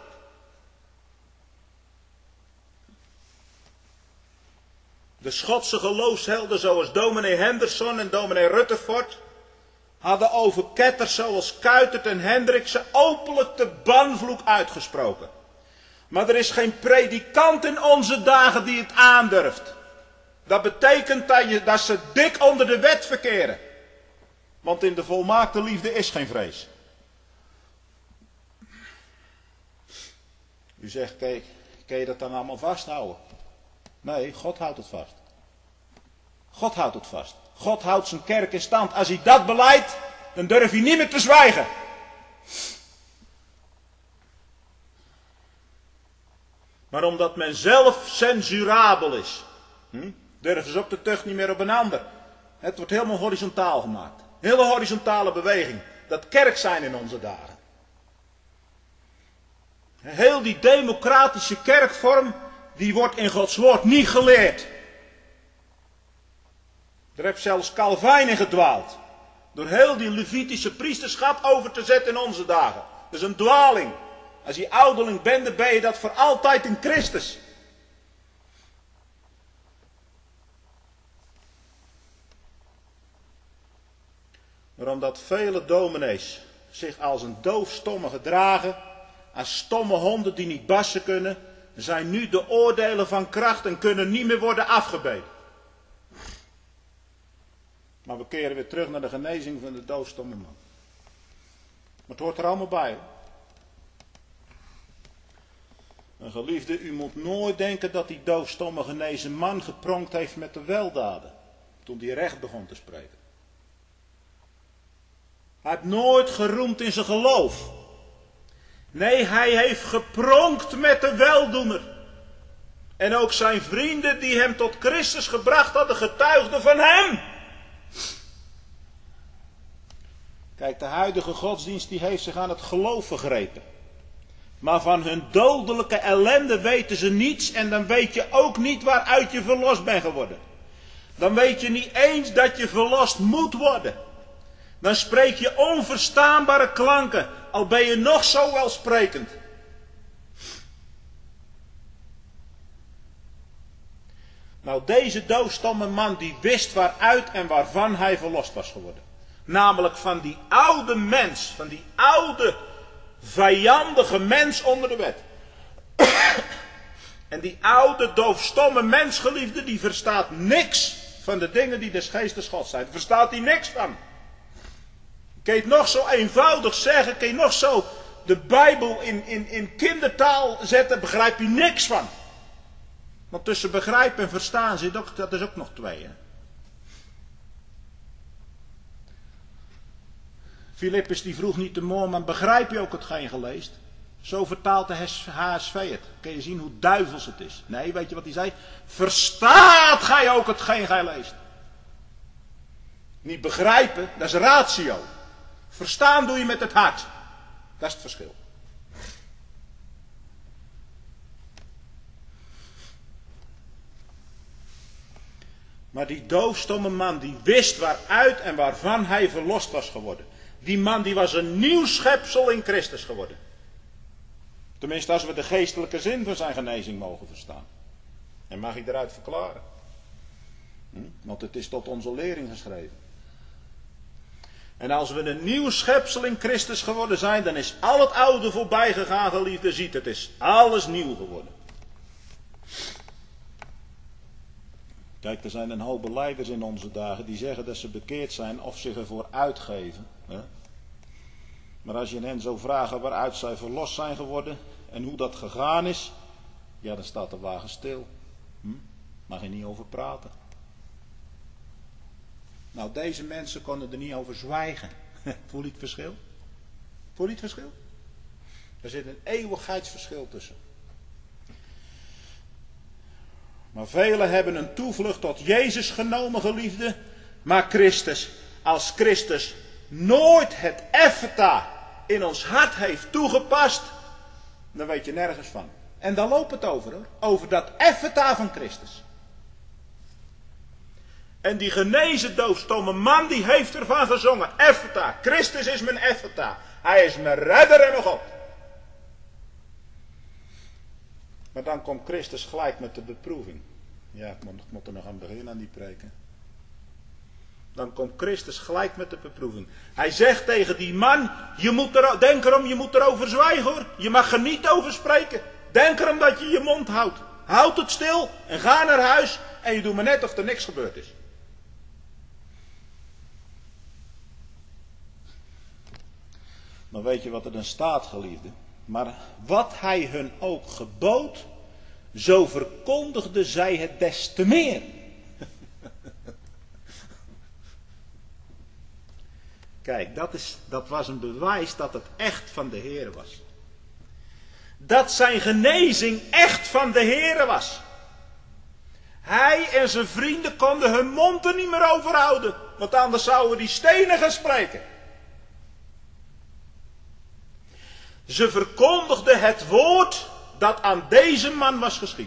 De Schotse geloofshelden zoals dominee Henderson en dominee Rutherford hadden over ketters zoals Kuitert en Hendriksen openlijk de banvloek uitgesproken. Maar er is geen predikant in onze dagen die het aandurft. Dat betekent dat ze dik onder de wet verkeren. Want in de volmaakte liefde is geen vrees. U zegt, kan je dat dan allemaal vasthouden? Nee, God houdt het vast. God houdt het vast. God houdt zijn kerk in stand. Als hij dat beleidt, dan durf hij niet meer te zwijgen. Maar omdat men zelf censurabel is, durven ze ook de tucht niet meer op een ander. Het wordt helemaal horizontaal gemaakt. Hele horizontale beweging. Dat kerk zijn in onze dagen. Heel die democratische kerkvorm, die wordt in Gods woord niet geleerd. Er heeft zelfs Calvijn in gedwaald. Door heel die Levitische priesterschap over te zetten in onze dagen. Dat is een dwaling. Als je ouderling bent, dan ben je dat voor altijd in Christus. Maar omdat vele dominees zich als een doofstomme gedragen, als stomme honden die niet bassen kunnen, zijn nu de oordelen van kracht en kunnen niet meer worden afgebeden. Maar we keren weer terug naar de genezing van de doofstomme man. Maar het hoort er allemaal bij. En geliefde, u moet nooit denken dat die doofstomme genezen man gepronkt heeft met de weldaden. Toen hij recht begon te spreken. Hij heeft nooit geroemd in zijn geloof. Nee, hij heeft gepronkt met de weldoener. En ook zijn vrienden die hem tot Christus gebracht hadden, getuigden van hem. Kijk, de huidige godsdienst die heeft zich aan het geloof vergrepen. Maar van hun dodelijke ellende weten ze niets en dan weet je ook niet waaruit je verlost bent geworden. Dan weet je niet eens dat je verlost moet worden. Dan spreek je onverstaanbare klanken, al ben je nog zo welsprekend. Nou, deze doofstomme man die wist waaruit en waarvan hij verlost was geworden. Namelijk van die oude mens, van die oude vijandige mens onder de wet. En die oude doofstomme mensgeliefde die verstaat niks van de dingen die des geestes Gods zijn. Daar verstaat hij niks van. Kun je het nog zo eenvoudig zeggen, kun je nog zo de Bijbel in kindertaal zetten, begrijp je niks van. Want tussen begrijpen en verstaan zit ook, dat is ook nog twee. Hè? Filippus die vroeg niet te mooi, maar begrijp je ook hetgeen geleest? Zo vertaalt de HSV het. Kun je zien hoe duivels het is? Nee, weet je wat hij zei? Verstaat gij ook hetgeen gij leest? Niet begrijpen, dat is ratio. Verstaan doe je met het hart. Dat is het verschil. Maar die doofstomme man, die wist waaruit en waarvan hij verlost was geworden. Die man die was een nieuw schepsel in Christus geworden. Tenminste als we de geestelijke zin van zijn genezing mogen verstaan. En mag ik eruit verklaren. Want het is tot onze lering geschreven. En als we een nieuw schepsel in Christus geworden zijn, dan is al het oude voorbij gegaan, geliefde. Ziet, het is alles nieuw geworden. Kijk, er zijn een hoop belijders in onze dagen die zeggen dat ze bekeerd zijn of zich ervoor uitgeven. Hè? Maar als je hen zo vraagt waaruit zij verlost zijn geworden en hoe dat gegaan is, ja, dan staat de wagen stil. Mag je niet over praten. Nou, deze mensen konden er niet over zwijgen. Voel je het verschil? Voel je het verschil? Er zit een eeuwigheidsverschil tussen. Maar velen hebben een toevlucht tot Jezus genomen, geliefde. Maar Christus, als Christus nooit het ephata in ons hart heeft toegepast, dan weet je nergens van. En daar loopt het over, hoor. Over dat ephata van Christus. En die genezen doofstomme man, die heeft ervan gezongen. Ephata, Christus is mijn ephata. Hij is mijn redder en mijn God. Maar dan komt Christus gelijk met de beproeving. Ja, ik moet er nog aan beginnen aan die preken. Dan komt Christus gelijk met de beproeving. Hij zegt tegen die man, denk erom, je moet erover zwijgen hoor. Je mag er niet over spreken. Denk erom dat je je mond houdt. Houd het stil en ga naar huis en je doet maar net of er niks gebeurd is. Maar weet je wat er dan staat, geliefde? Maar wat hij hun ook gebood, zo verkondigden zij het des te meer. Kijk, dat was een bewijs dat het echt van de Heer was. Dat zijn genezing echt van de Heer was. Hij en zijn vrienden konden hun mond er niet meer over houden. Want anders zouden die stenen gaan spreken. Ze verkondigden het woord dat aan deze man was geschied.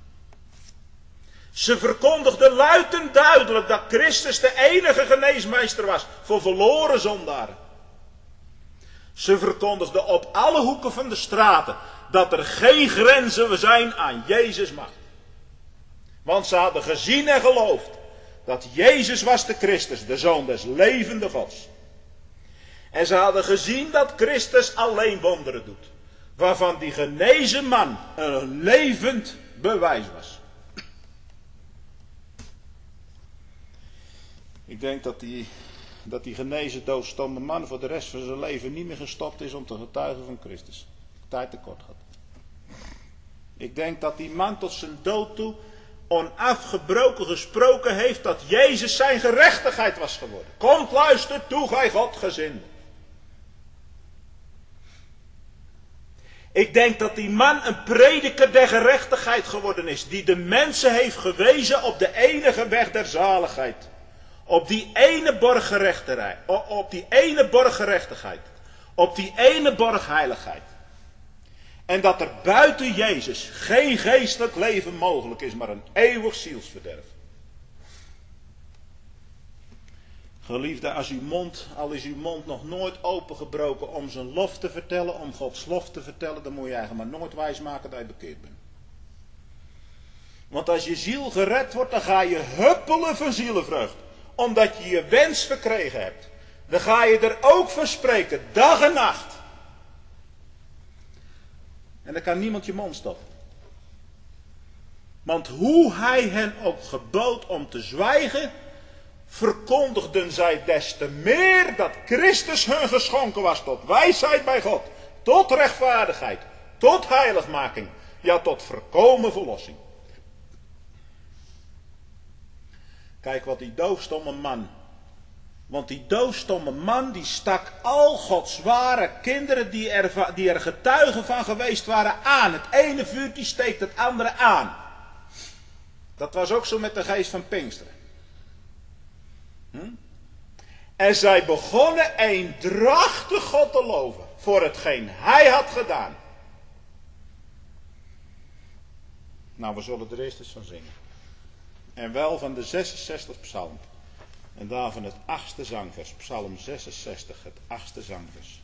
Ze verkondigden luid en duidelijk dat Christus de enige geneesmeester was voor verloren zondaren. Ze verkondigden op alle hoeken van de straten dat er geen grenzen zijn aan Jezus' macht. Want ze hadden gezien en geloofd dat Jezus was de Christus, de Zoon des levende Gods. En ze hadden gezien dat Christus alleen wonderen doet, waarvan die genezen man een levend bewijs was. Ik denk dat die genezen doodstomme man voor de rest van zijn leven niet meer gestopt is om te getuigen van Christus. Tijd tekort had. Ik denk dat die man tot zijn dood toe onafgebroken gesproken heeft dat Jezus zijn gerechtigheid was geworden. Komt, luister toe, gij Godgezinde. Ik denk dat die man een prediker der gerechtigheid geworden is, die de mensen heeft gewezen op de enige weg der zaligheid. Op die ene borggerechtigheid. Op die ene borggerechtigheid. Op die ene borgheiligheid. En dat er buiten Jezus geen geestelijk leven mogelijk is, maar een eeuwig zielsverderf. Geliefde, al is uw mond nog nooit opengebroken om zijn lof te vertellen, om Gods lof te vertellen, dan moet je eigenlijk maar nooit wijsmaken dat je bekeerd bent. Want als je ziel gered wordt, dan ga je huppelen van zielenvreugde. Omdat je je wens verkregen hebt. Dan ga je er ook van spreken, dag en nacht. En dan kan niemand je mond stoppen. Want hoe hij hen ook gebood om te zwijgen, verkondigden zij des te meer dat Christus hun geschonken was tot wijsheid bij God, tot rechtvaardigheid, tot heiligmaking, ja tot volkomen verlossing. Kijk wat die doofstomme man. Want die doofstomme man die stak al Gods ware kinderen die er getuigen van geweest waren aan. Het ene vuurtje steekt het andere aan. Dat was ook zo met de geest van Pinksteren. En zij begonnen eendrachtig God te loven voor hetgeen hij had gedaan. Nou, we zullen er eerst eens van zingen. En wel van de 66 psalm. En daarvan het 8e zangvers. Psalm 66, het 8e zangvers.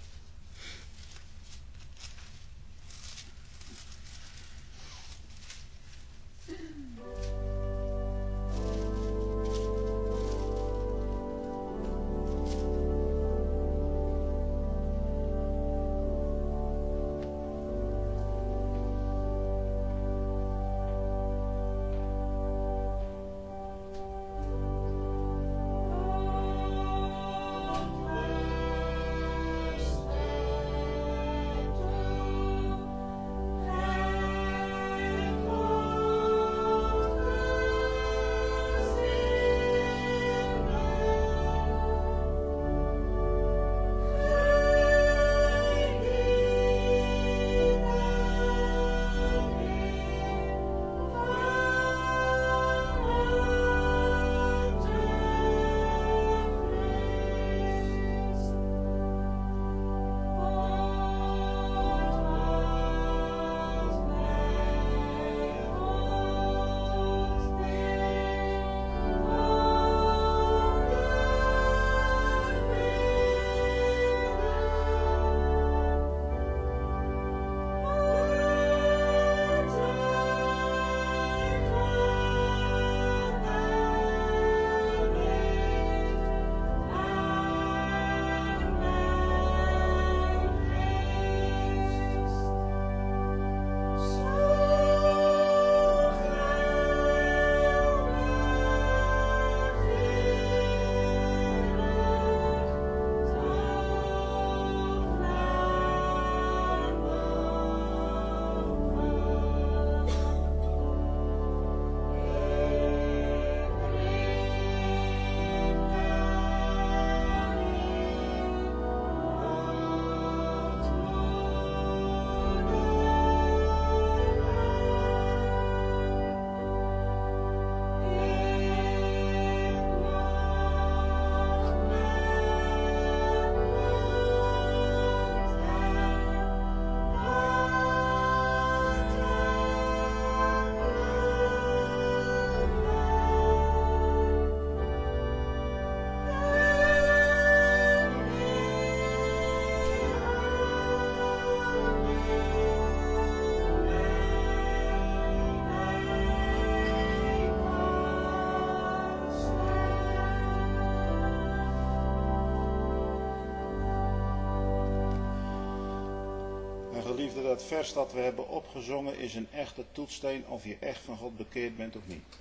Geliefde, dat vers dat we hebben opgezongen is een echte toetssteen of je echt van God bekeerd bent of niet.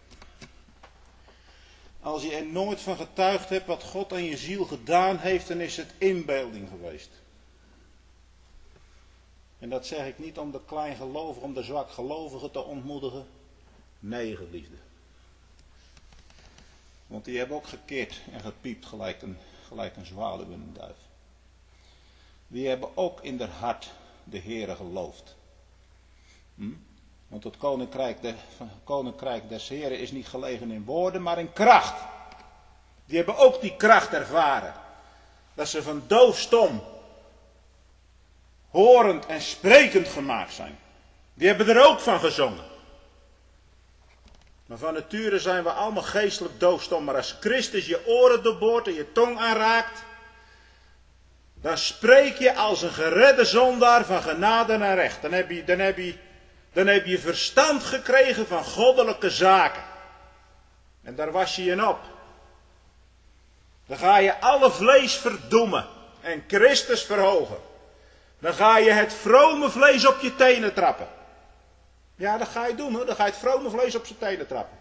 Als je er nooit van getuigd hebt wat God aan je ziel gedaan heeft, dan is het inbeelding geweest. En dat zeg ik niet om de kleingelovigen, om de zwakgelovigen te ontmoedigen. Nee, geliefde. Want die hebben ook gekeerd en gepiept gelijk een zwaluw en een duif. Die hebben ook in haar hart de Heere geloofd. Want het koninkrijk des Heeren is niet gelegen in woorden, maar in kracht. Die hebben ook die kracht ervaren. Dat ze van doof, stom, horend en sprekend gemaakt zijn. Die hebben er ook van gezongen. Maar van nature zijn we allemaal geestelijk doofstom. Maar als Christus je oren doorboort en je tong aanraakt, dan spreek je als een geredde zondaar van genade naar recht. Dan heb je verstand gekregen van goddelijke zaken. En daar was je in op. Dan ga je alle vlees verdoemen en Christus verhogen. Dan ga je het vrome vlees op je tenen trappen. Ja, dat ga je doen hoor. Dan ga je het vrome vlees op zijn tenen trappen.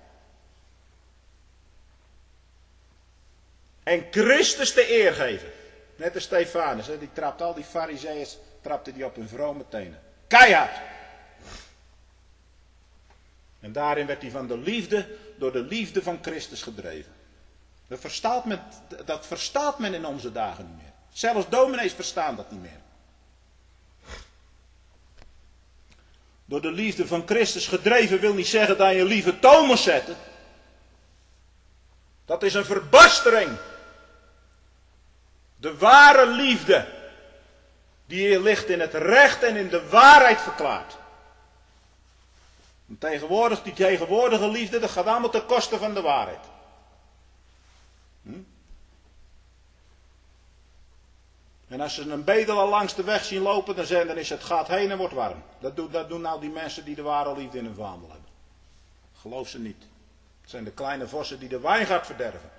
En Christus de eer geven. Net als Stefanus, hè? Die trapt al die farizeeërs, trapte die op hun vrome tenen. Keihard. En daarin werd hij door de liefde van Christus gedreven. Dat verstaat men in onze dagen niet meer. Zelfs dominees verstaan dat niet meer. Door de liefde van Christus gedreven wil niet zeggen dat je een lieve toon moet zetten. Dat is een verbastering. De ware liefde, die hier ligt in het recht en in de waarheid verklaart. Die tegenwoordige liefde, dat gaat allemaal ten koste van de waarheid. En als ze een bedelaar langs de weg zien lopen, dan is het gaat heen en wordt warm. Dat doen nou die mensen die de ware liefde in hun vaandel hebben. Geloof ze niet. Het zijn de kleine vossen die de wijngaard verderven.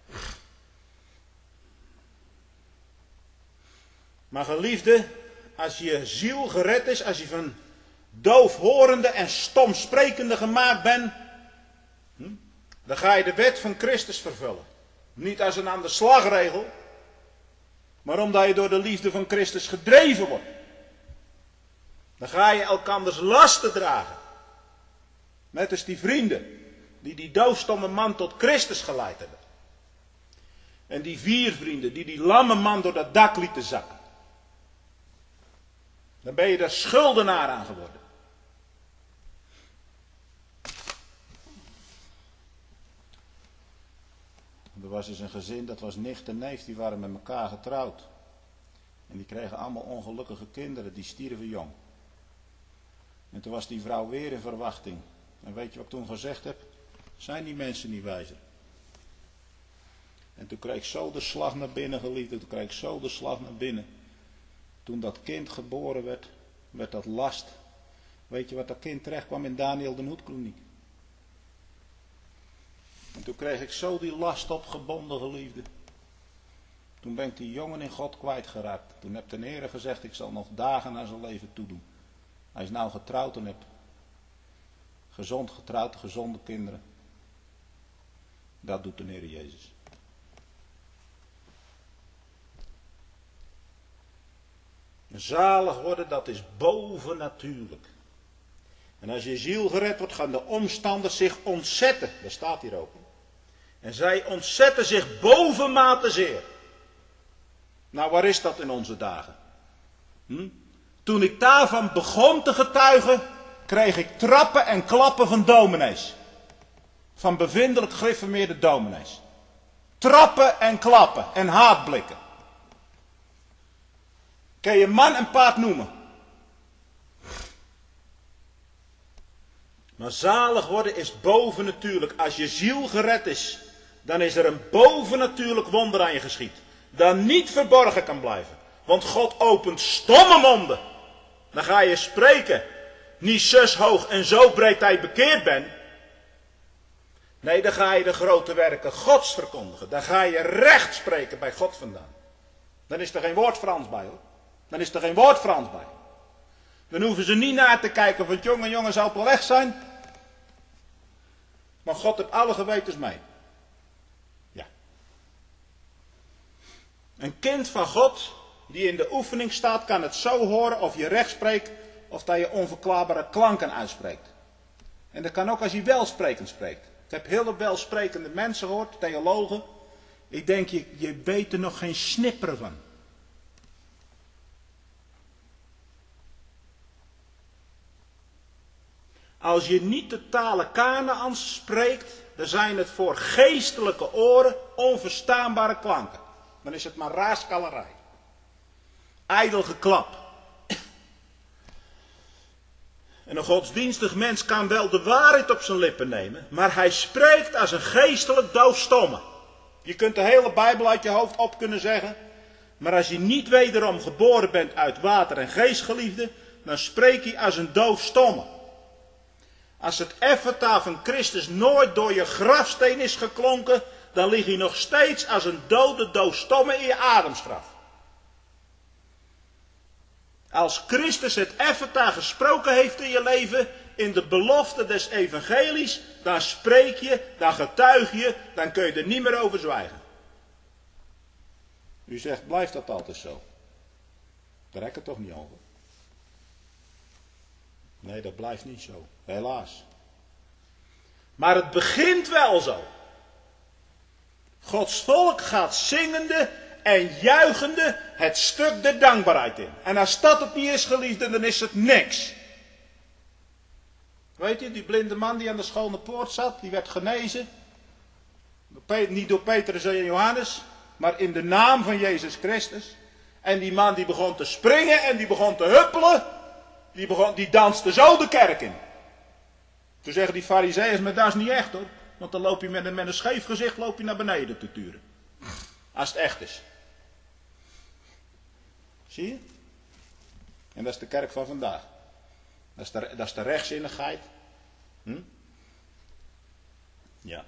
Maar geliefde, als je ziel gered is, als je van doofhorende en stomsprekende gemaakt bent, dan ga je de wet van Christus vervullen. Niet als een aan de slagregel, maar omdat je door de liefde van Christus gedreven wordt. Dan ga je elkanders lasten dragen. Net als die vrienden, die doofstomme man tot Christus geleid hebben. En die 4 vrienden, die lamme man door dat dak lieten zakken. Dan ben je daar schuldenaar aan geworden. Er was dus een gezin, dat was nicht en neef, die waren met elkaar getrouwd. En die kregen allemaal ongelukkige kinderen, die stierven jong. En toen was die vrouw weer in verwachting. En weet je wat ik toen gezegd heb? Zijn die mensen niet wijzer? En toen kreeg ik zo de slag naar binnen, geliefde, toen kreeg ik zo de slag naar binnen. Toen dat kind geboren werd, werd dat last. Weet je wat dat kind terecht kwam in Daniel de Hoedkliniek? En toen kreeg ik zo die last opgebonden, geliefde. Toen ben ik die jongen in God kwijtgeraakt. Toen heb de Heer gezegd, ik zal nog dagen aan zijn leven toedoen. Hij is nou getrouwd en heeft gezond getrouwd, gezonde kinderen. Dat doet de Heer Jezus. Zalig worden, dat is bovennatuurlijk. En als je ziel gered wordt, gaan de omstanders zich ontzetten. Dat staat hier ook. En zij ontzetten zich bovenmate zeer. Nou, waar is dat in onze dagen? Toen ik daarvan begon te getuigen, kreeg ik trappen en klappen van dominees. Van bevindelijk gereformeerde dominees. Trappen en klappen en haatblikken. Kun je man en paard noemen. Maar zalig worden is bovennatuurlijk. Als je ziel gered is, dan is er een bovennatuurlijk wonder aan je geschied. Dat niet verborgen kan blijven. Want God opent stomme monden. Dan ga je spreken. Niet zus hoog en zo breed dat je bekeerd bent. Nee, dan ga je de grote werken Gods verkondigen. Dan ga je recht spreken bij God vandaan. Dan is er geen woord Frans bij hoor. Dan is er geen woord Frans bij. Dan hoeven ze niet naar te kijken of het jongen zal wel weg zijn. Maar God heeft alle gewetens mee. Ja. Een kind van God die in de oefening staat, kan het zo horen of je recht spreekt of dat je onverklaarbare klanken uitspreekt. En dat kan ook als je welsprekend spreekt. Ik heb heel welsprekende mensen gehoord, theologen. Ik denk, je weet er nog geen snipper van. Als je niet de talen Kanaans spreekt, dan zijn het voor geestelijke oren onverstaanbare klanken. Dan is het maar raaskallerij. Ijdel geklap. En een godsdienstig mens kan wel de waarheid op zijn lippen nemen, maar hij spreekt als een geestelijk doofstomme. Je kunt de hele Bijbel uit je hoofd op kunnen zeggen, maar als je niet wederom geboren bent uit water en geest, geliefde, dan spreek je als een doofstomme. Als het effeta van Christus nooit door je grafsteen is geklonken, dan lig je nog steeds als een dode doofstomme in je ademsgraf. Als Christus het effeta gesproken heeft in je leven, in de belofte des evangelies, dan spreek je, dan getuig je, dan kun je er niet meer over zwijgen. U zegt, blijft dat altijd zo? Daar rek het toch niet over? Nee, dat blijft niet zo. Helaas. Maar het begint wel zo. Gods volk gaat zingende en juichende het stuk der dankbaarheid in. En als dat het niet is, geliefde, dan is het niks. Weet je, die blinde man die aan de schone poort zat, die werd genezen. Niet door Petrus en Johannes, maar in de naam van Jezus Christus. En die man die begon te springen en die begon te huppelen. Die danste zo de kerk in. Toen zeggen die farizeeërs, maar dat is niet echt hoor. Want dan loop je met een scheef gezicht loop je naar beneden te turen. Als het echt is. Zie je? En dat is de kerk van vandaag. Dat is de rechtzinnigheid. Ja.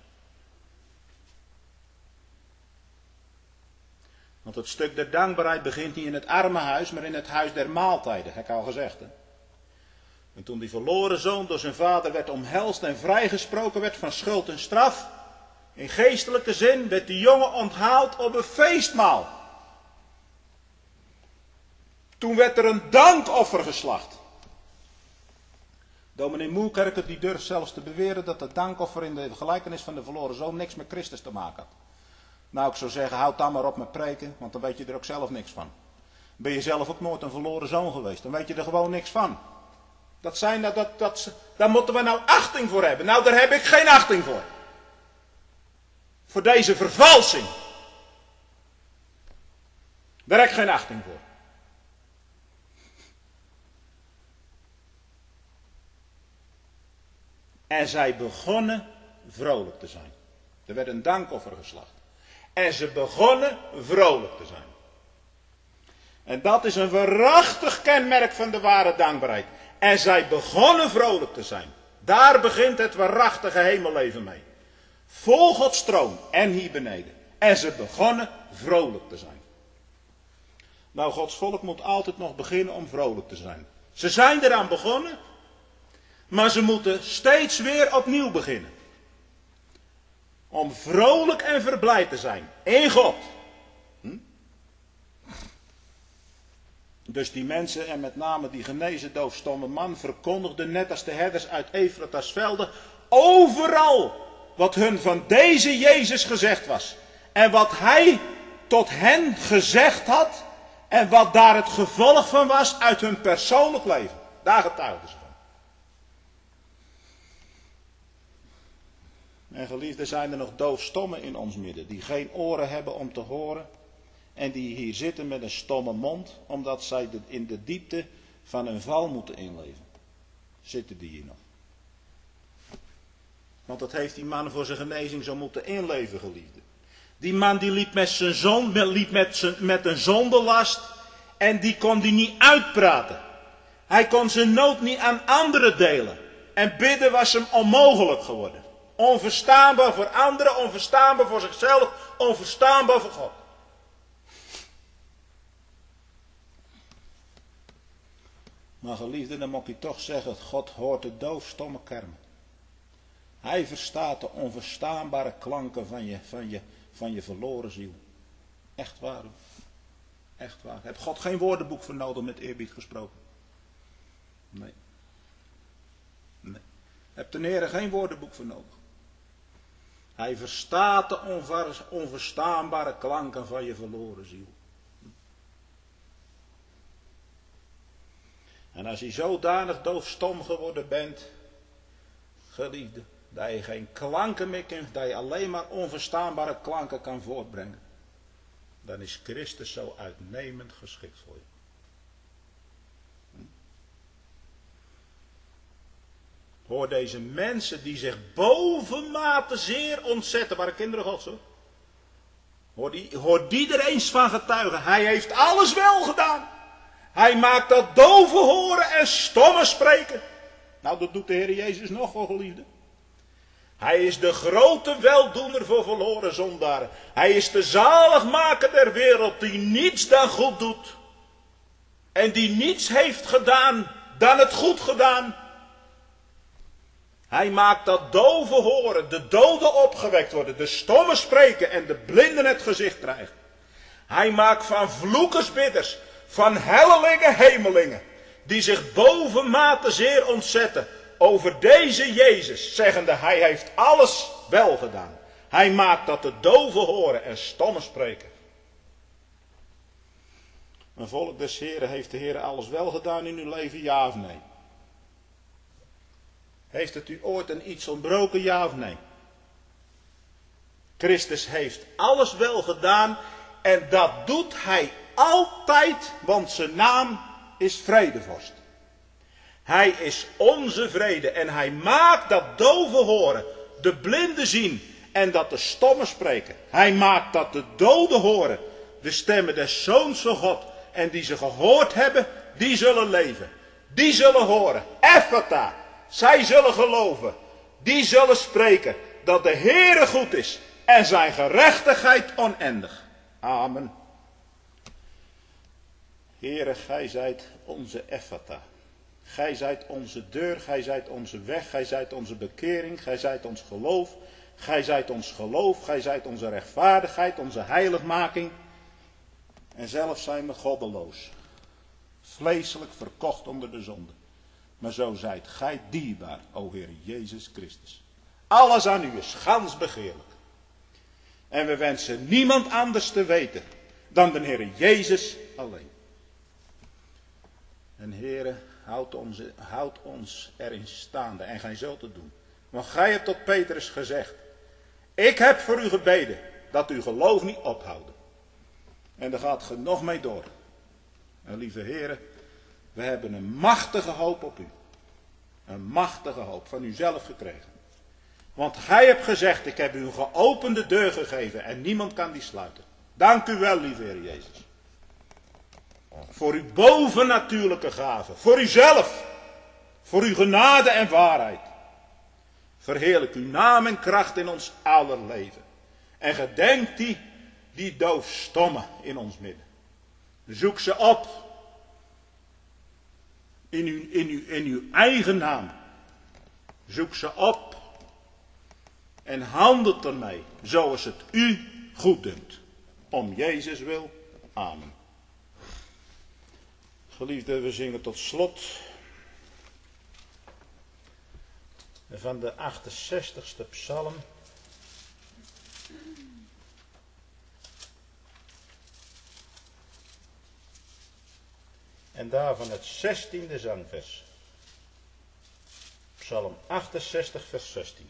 Want het stuk der dankbaarheid begint niet in het armenhuis, maar in het huis der maaltijden. Heb ik al gezegd. Hè? En toen die verloren zoon door zijn vader werd omhelst en vrijgesproken werd van schuld en straf, in geestelijke zin werd die jongen onthaald op een feestmaal. Toen werd er een dankoffer geslacht. Dominee Moerkerker die durft zelfs te beweren dat het dankoffer in de gelijkenis van de verloren zoon niks met Christus te maken had. Nou, ik zou zeggen, houd dan maar op met preken, want dan weet je er ook zelf niks van. Ben je zelf ook nooit een verloren zoon geweest, dan weet je er gewoon niks van. Daar moeten we nou achting voor hebben. Nou, daar heb ik geen achting voor. Voor deze vervalsing. Daar heb ik geen achting voor. En zij begonnen vrolijk te zijn. Er werd een dankoffer geslacht. En ze begonnen vrolijk te zijn. En dat is een waarachtig kenmerk van de ware dankbaarheid. En zij begonnen vrolijk te zijn. Daar begint het waarachtige hemelleven mee. Vol Gods troon en hier beneden. En ze begonnen vrolijk te zijn. Nou, Gods volk moet altijd nog beginnen om vrolijk te zijn. Ze zijn eraan begonnen. Maar ze moeten steeds weer opnieuw beginnen. Om vrolijk en verblijd te zijn. In God. Dus die mensen en met name die genezen doofstomme man verkondigden net als de herders uit Efrata's velden overal wat hun van deze Jezus gezegd was. En wat hij tot hen gezegd had en wat daar het gevolg van was uit hun persoonlijk leven. Daar getuigden ze van. En geliefden, zijn er nog doofstommen in ons midden die geen oren hebben om te horen. En die hier zitten met een stomme mond, omdat zij in de diepte van een val moeten inleven. Zitten die hier nog? Want dat heeft die man voor zijn genezing zo moeten inleven, geliefde. Die man die liep met een zondelast en die kon die niet uitpraten. Hij kon zijn nood niet aan anderen delen. En bidden was hem onmogelijk geworden. Onverstaanbaar voor anderen, onverstaanbaar voor zichzelf, onverstaanbaar voor God. Maar geliefde, dan moet ik toch zeggen, God hoort de doofstomme kermen. Hij verstaat de onverstaanbare klanken van je verloren ziel. Echt waar. Echt waar. Heb God geen woordenboek voor nodig, met eerbied gesproken? Nee. Nee. Heb de Heer geen woordenboek voor nodig. Hij verstaat de onverstaanbare klanken van je verloren ziel. En als je zodanig doofstom geworden bent, geliefde, dat je geen klanken meer kunt, dat je alleen maar onverstaanbare klanken kan voortbrengen, dan is Christus zo uitnemend geschikt voor je. Hoor deze mensen die zich bovenmate zeer ontzetten, waren kinderen Gods hoor. Hoor die er eens van getuigen. Hij heeft alles wel gedaan. Hij maakt dat doven horen en stommen spreken. Nou, dat doet de Heer Jezus nog wel, geliefde. Hij is de grote weldoener voor verloren zondaren. Hij is de zaligmaker der wereld die niets dan goed doet. En die niets heeft gedaan dan het goed gedaan. Hij maakt dat doven horen, de doden opgewekt worden, de stommen spreken en de blinden het gezicht krijgen. Hij maakt van vloekersbidders, van hellelingen hemelingen, die zich bovenmate zeer ontzetten over deze Jezus, zeggende hij heeft alles wel gedaan. Hij maakt dat de doven horen en stommen spreken. Een volk des Heren, heeft de Heer alles wel gedaan in uw leven, ja of nee? Heeft het u ooit een iets ontbroken, ja of nee? Christus heeft alles wel gedaan en dat doet hij altijd, want zijn naam is vredevorst. Hij is onze vrede en hij maakt dat doven horen, de blinden zien en dat de stommen spreken. Hij maakt dat de doden horen, de stemmen des Zoons van God en die ze gehoord hebben, die zullen leven. Die zullen horen, Ephata. Zij zullen geloven, die zullen spreken dat de Heere goed is en zijn gerechtigheid oneindig. Amen. Heere, gij zijt onze Ephata. Gij zijt onze deur, gij zijt onze weg, gij zijt onze bekering, gij zijt ons geloof. Gij zijt ons geloof, gij zijt onze rechtvaardigheid, onze heiligmaking. En zelf zijn we goddeloos. Vleeselijk verkocht onder de zonde. Maar zo zijt gij dierbaar, o Heer Jezus Christus. Alles aan u is gans begeerlijk. En we wensen niemand anders te weten dan de Heer Jezus alleen. En Heere, houd ons erin staande en gij zult het doen. Want gij hebt tot Petrus gezegd, ik heb voor u gebeden dat uw geloof niet ophouden. En daar gaat ge nog mee door. En lieve Heere, we hebben een machtige hoop op u. Een machtige hoop van uzelf gekregen. Want gij hebt gezegd, ik heb u een geopende deur gegeven en niemand kan die sluiten. Dank u wel, lieve Heer Jezus. Voor uw bovennatuurlijke gaven. Voor uzelf. Voor uw genade en waarheid. Verheerlijk uw naam en kracht in ons aller leven. En gedenk die doofstommen in ons midden. Zoek ze op. In uw eigen naam. Zoek ze op. En handelt ermee zoals het u goed dunkt. Om Jezus wil. Amen. Geliefden, we zingen tot slot van de 68ste psalm. En daarvan het 16e zangvers. Psalm 68 vers 16.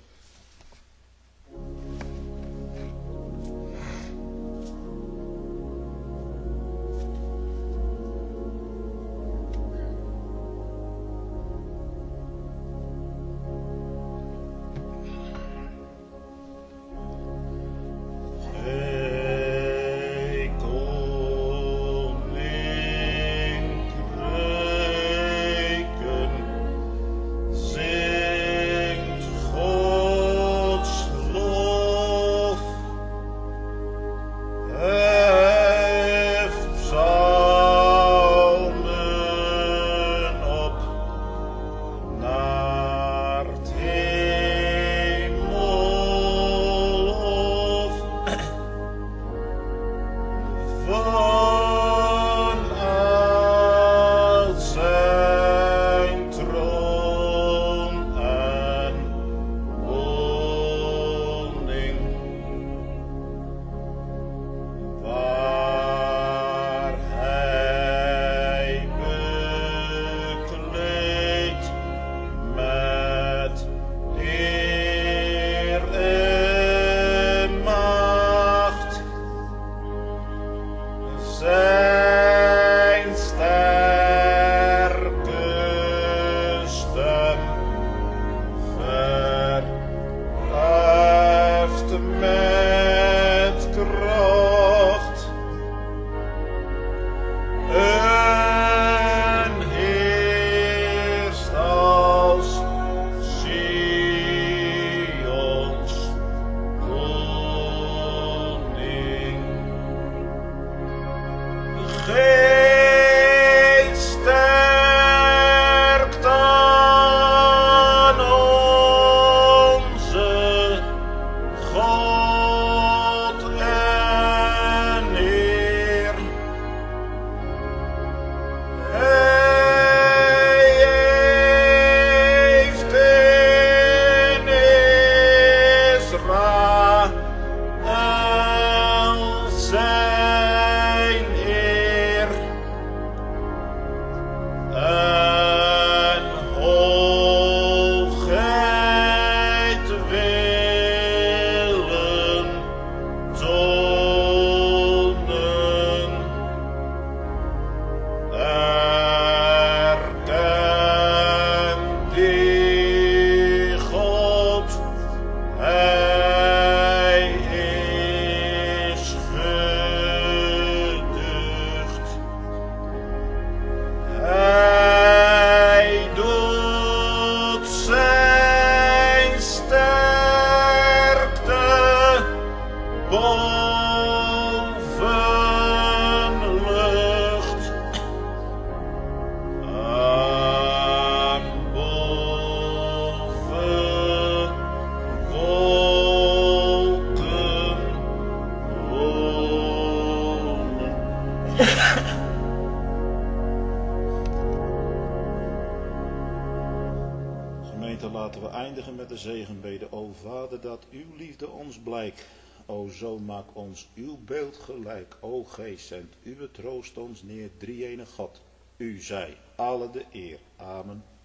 Oh Zo laten we eindigen met de zegenbede. O Vader, dat uw liefde ons blijkt. O Zoon, maak ons uw beeld gelijk. O Geest, zend uw troost ons neer, drie-ene God. U zij alle de eer. Amen.